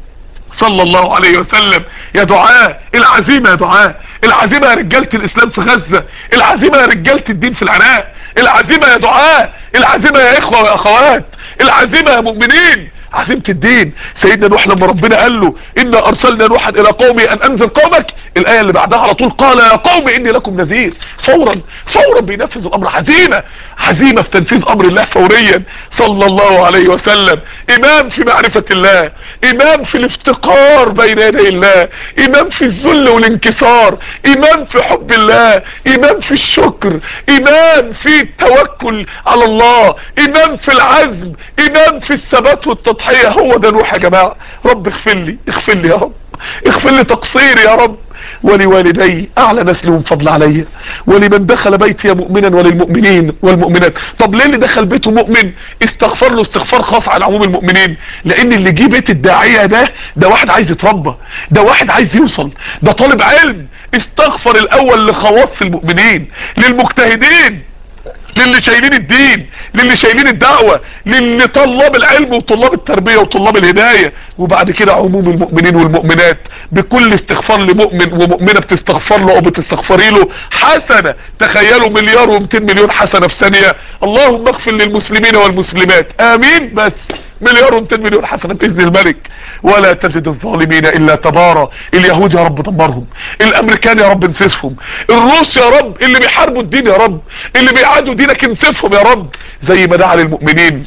A: صلى الله عليه وسلم. يا دعاء العزيمة، يا دعاء العزيمة يا رجالة الاسلام في غزة، العزيمة يا رجالة الدين في العراق، العزيمة يا دعاء، العزيمة يا اخوة واخوات، العزيمة يا مؤمنين، عزيمة الدين. سيدنا نوح لما ربنا قال له انا ارسلنا نوحا الى قومي ان انذر قومك، الايه اللي بعدها على طول قال يا قوم اني لكم نذير. فورا فورا بينفذ الامر. عزيمه عزيمه في تنفيذ امر الله فوريا صلى الله عليه وسلم. امام في معرفه الله، امام في الافتقار بين يدي الله، امام في الذل والانكسار، امام في حب الله، امام في الشكر، امام في التوكل على الله، امام في العزم، امام في الثبات والتضحيه. هو ده نوح يا جماعه. رب اغفر لي، اغفر لي يا رب، اغفر لي تقصيري يا رب، ولوالدي اعلى نسلهم فضل عليا، ولمن دخل بيتي مؤمنا وللمؤمنين والمؤمنات. طب ليه اللي دخل بيته مؤمن استغفر له استغفار خاص على عموم المؤمنين؟ لان اللي جه بيت الداعيه ده ده واحد عايز يتربى، ده واحد عايز يوصل، ده طالب علم. استغفر الاول لخواص المؤمنين، للمجتهدين، للي شايلين الدين، للي شايلين الدعوة، للي طلاب العلم وطلاب التربية وطلاب الهداية. وبعد كده عموم المؤمنين والمؤمنات. بكل استغفار لمؤمن ومؤمنة بتستغفر له او بتستغفري له حسنة. تخيلوا مليار ومتين مليون حسنة في ثانية. اللهم اغفر للمسلمين والمسلمات امين. بس مليار ومتين مليون حسنة باذن الملك. ولا تزد الظالمين الا تبارا. اليهود يا رب دمرهم، الامريكان يا رب انسفهم، الروس يا رب اللي بيحاربوا الدين يا رب، اللي بيعادوا دينك انسفهم يا رب. زي ما دعا للمؤمنين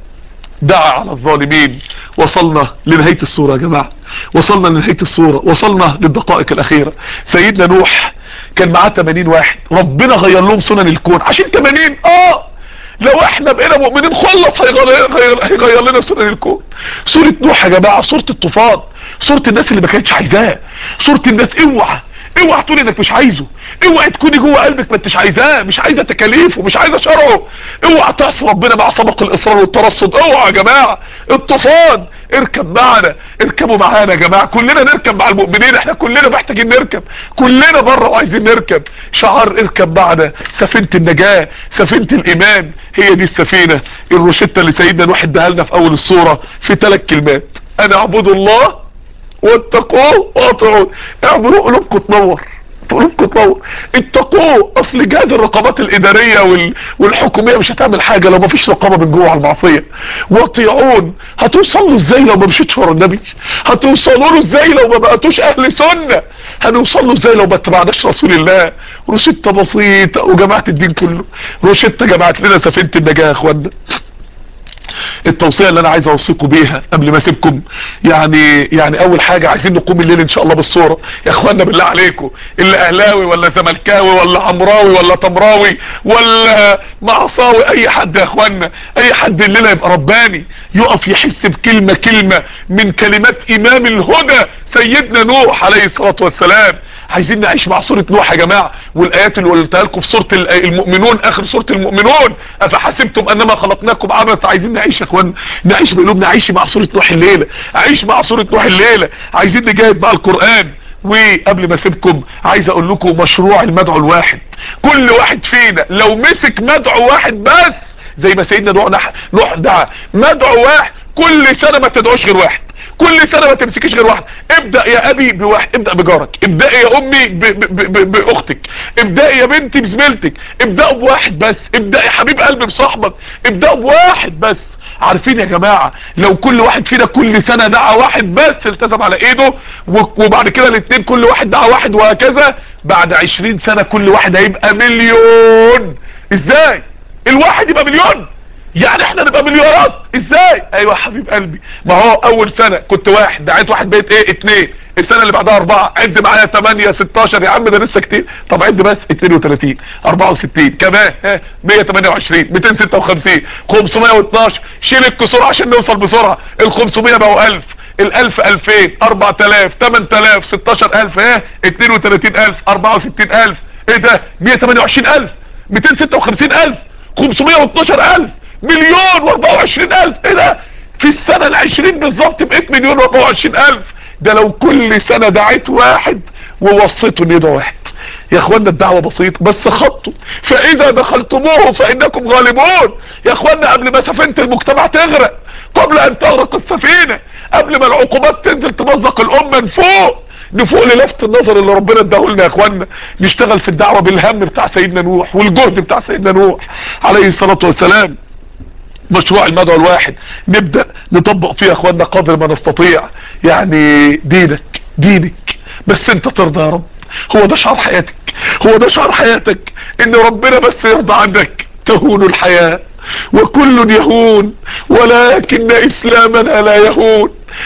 A: دعا على الظالمين. وصلنا لنهاية الصورة يا جماعة، وصلنا لنهاية الصورة، وصلنا للدقائق الاخيرة. سيدنا نوح كان معاه تمانين واحد، ربنا غير لهم سنن الكون عشان تمانين. اه لو احنا بقينا مؤمنين خلص هيغير, هيغير لنا سنن الكون. سورة نوح يا جماعة سورة الطوفان، سورة الناس اللي ما كانتش عايزاه، سورة الناس. اوعى اوعى تقول انك مش عايزه، اوعى تكوني جوه قلبك ما انتش عايزاه، مش عايزه تكاليفه، مش عايزه شرعه. اوعى تعصي ربنا مع سبق الاصرار والترصد. اوعى يا جماعه. الطوفان اركب معنا، اركبوا معانا يا جماعة، كلنا نركب مع المؤمنين، احنا كلنا محتاجين نركب، كلنا بره وعايزين نركب. شعار اركب معنا، سفينة النجاة، سفينة الايمان، هي دي السفينة. الروشتة اللي سيدنا نوح اداها لنا في اول الصورة في ثلاث كلمات: انا اعبدوا الله واتقوه واطيعون. اعملوا قلوبكم تنور، قلوبكم تنور، اتقوه. اصل جهاز الرقابات الاداريه وال... والحكوميه مش هتعمل حاجه لو ما فيش رقابه من جوه على المعصيه. واطيعون، هتوصلوا ازاي لو ما مشيتش ورا النبي؟ هتوصلوا له ازاي لو ما بقيتوش اهل سنه؟ هنوصل له ازاي لو ما اتبعناش رسول الله؟ روشته بسيطه وجماعه الدين كله، روشته جمعت لنا سفينه النجاه يا اخوانا. التوصية اللي انا عايز اوصيكم بيها قبل ما اسيبكم، يعني يعني اول حاجة عايزين نقوم الليل ان شاء الله بالصورة يا اخوانا. بالله عليكم، اللي اهلاوي ولا زملكاوي ولا عمراوي ولا تمراوي ولا معصاوي، اي حد يا اخوانا، اي حد الليلة يبقى رباني، يقف يحس بكلمة كلمة من كلمات امام الهدى سيدنا نوح عليه الصلاة والسلام. عايزين نعيش مع سورة نوح يا جماعة، والايات اللي قلتها لكم في سورة المؤمنون، اخر سورة المؤمنون: افحسبتم انما خلقناكم عبثا. عايزين نعيش يا اخوان، نعيش بقلوبنا، نعيش مع سورة نوح الليلة، عيش مع سورة نوح الليلة. عايزين نجاهد مع القرآن. وقبل ما اسيبكم عايز اقول لكم مشروع المدعو الواحد. كل واحد فينا لو مسك مدعو واحد بس، زي ما سيدنا نوح نوح دعا مدعو واحد، كل سنة ما تدعوش غير واحد، كل سنة ما تمسكيش غير واحد. ابدأ يا ابي بواحد، ابدأ بجارك، ابدأ يا امي ب ب ب باختك، ابدأ يا بنتي بزميلتك، ابدأوا بواحد بس، ابدأ يا حبيب قلبي بصاحبك، ابدأوا بواحد بس. عارفين يا جماعة لو كل واحد فينا كل سنة دعا واحد بس التزم على ايده، وبعد كده الاثنين كل واحد دعا واحد، وهكذا بعد عشرين سنة كل واحد هيبقى مليون. ازاي الواحد يبقى مليون؟ يعني احنا نبقى مليارات ازاي؟ ايوه حبيب قلبي، ما هو اول سنة كنت واحد، دعيت واحد بقيت ايه؟ اتنين. السنة اللي بعدها اربعة، عد معايا تمانية ستاشر، يا عم ده لسه كتير. طب عد بس، اتنين وتلاتين، اربعة وستين، كمان ها مية وتمانية وعشرين، ميتين ستة وخمسين، خمسمية واتناشر. شيل الكسور عشان نوصل بسرعة. ال خمسمية بقوا الف، الالف الفين، اربعة الاف، تمن تلاف، ستاشر الف، ها اتنين وتلاتين الف، اربعة وستين الف، ايه ده؟ مية وتمانية وعشرين الف، ميتين ستة وخمسين الف، خمسمية واتناشر الف، مليون واربعة وعشرين الف. ايه ده؟ في السنة العشرين بالظبط بقيت مليون واربعة وعشرين الف. ده لو كل سنة دعيت واحد ووصيته ان يدعو واحد. يا اخوانا الدعوة بسيطة بس خطوا، فاذا دخلتموه فانكم غالبون. يا اخوانا قبل ما سفينة المجتمع تغرق، قبل ان تغرق السفينة، قبل ما العقوبات تنزل تمزق الامة، نفوق، نفوق للفت النظر اللي ربنا اداه لنا يا اخوانا. نشتغل في الدعوة بالهم بتاع سيدنا نوح والجهد بتاع سيدنا نوح عليه الصلاة والسلام. مشروع المدعو الواحد نبدأ نطبق فيه يا اخوانا قدر ما نستطيع. يعني دينك دينك بس انت ترضى يا رب، هو ده شعار حياتك، هو ده شعار حياتك، ان ربنا بس يرضى عنك. تهون الحياة وكل يهون، ولكن اسلامنا لا يهون.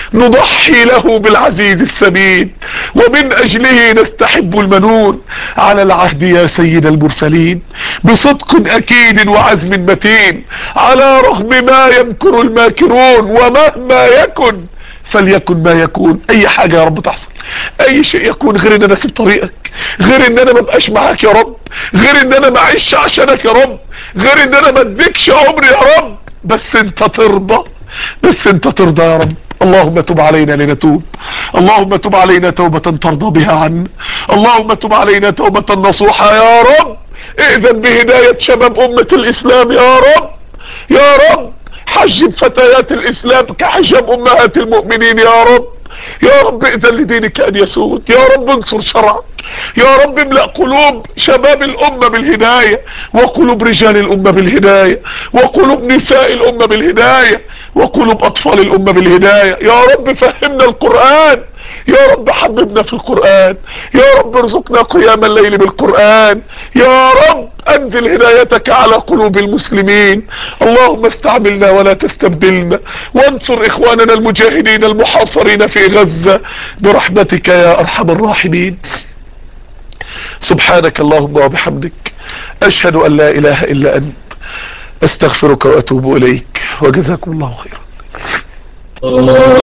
A: نضحي له بالعزيز الثمين، ومن اجله نستحب المنون. على العهد يا سيد المرسلين بصدق اكيد وعزم متين، على رغم ما يمكر الماكرون، ومهما يكن فليكن ما يكون. اي حاجة يا رب تحصل، اي شيء يكون، غير ان انا اسيب طريقك، غير ان انا ما بقاش معاك يا رب، غير ان انا ما اعيش عشانك يا رب، غير ان انا ما اديكش عمري يا رب، بس انت ترضى، بس انت ترضى يا رب. اللهم تب علينا لنتوب، اللهم تب علينا توبة ترضى بها عنا، اللهم تب علينا توبة نصوحة يا رب. ائذن بهداية شباب امة الاسلام يا رب، يا رب. حجب فتيات الاسلام كحجاب امهات المؤمنين يا رب، يا رب ائذن لدينك ان يسود، يا رب انصر شرعك، يا رب املأ قلوب شباب الامة بالهداية، وقلوب رجال الامة بالهداية، وقلوب نساء الامة بالهداية، وقلوب اطفال الامة بالهداية. يا رب فهمنا القرآن، يا رب حببنا في القرآن، يا رب ارزقنا قيام الليل بالقرآن، يا رب انزل هدايتك على قلوب المسلمين. اللهم استعملنا ولا تستبدلنا، وانصر اخواننا المجاهدين المحاصرين في غزة برحمتك يا ارحم الراحمين. سبحانك اللهم وبحمدك، اشهد ان لا اله الا انت، استغفرك واتوب اليك، وجزاكم الله خيرا.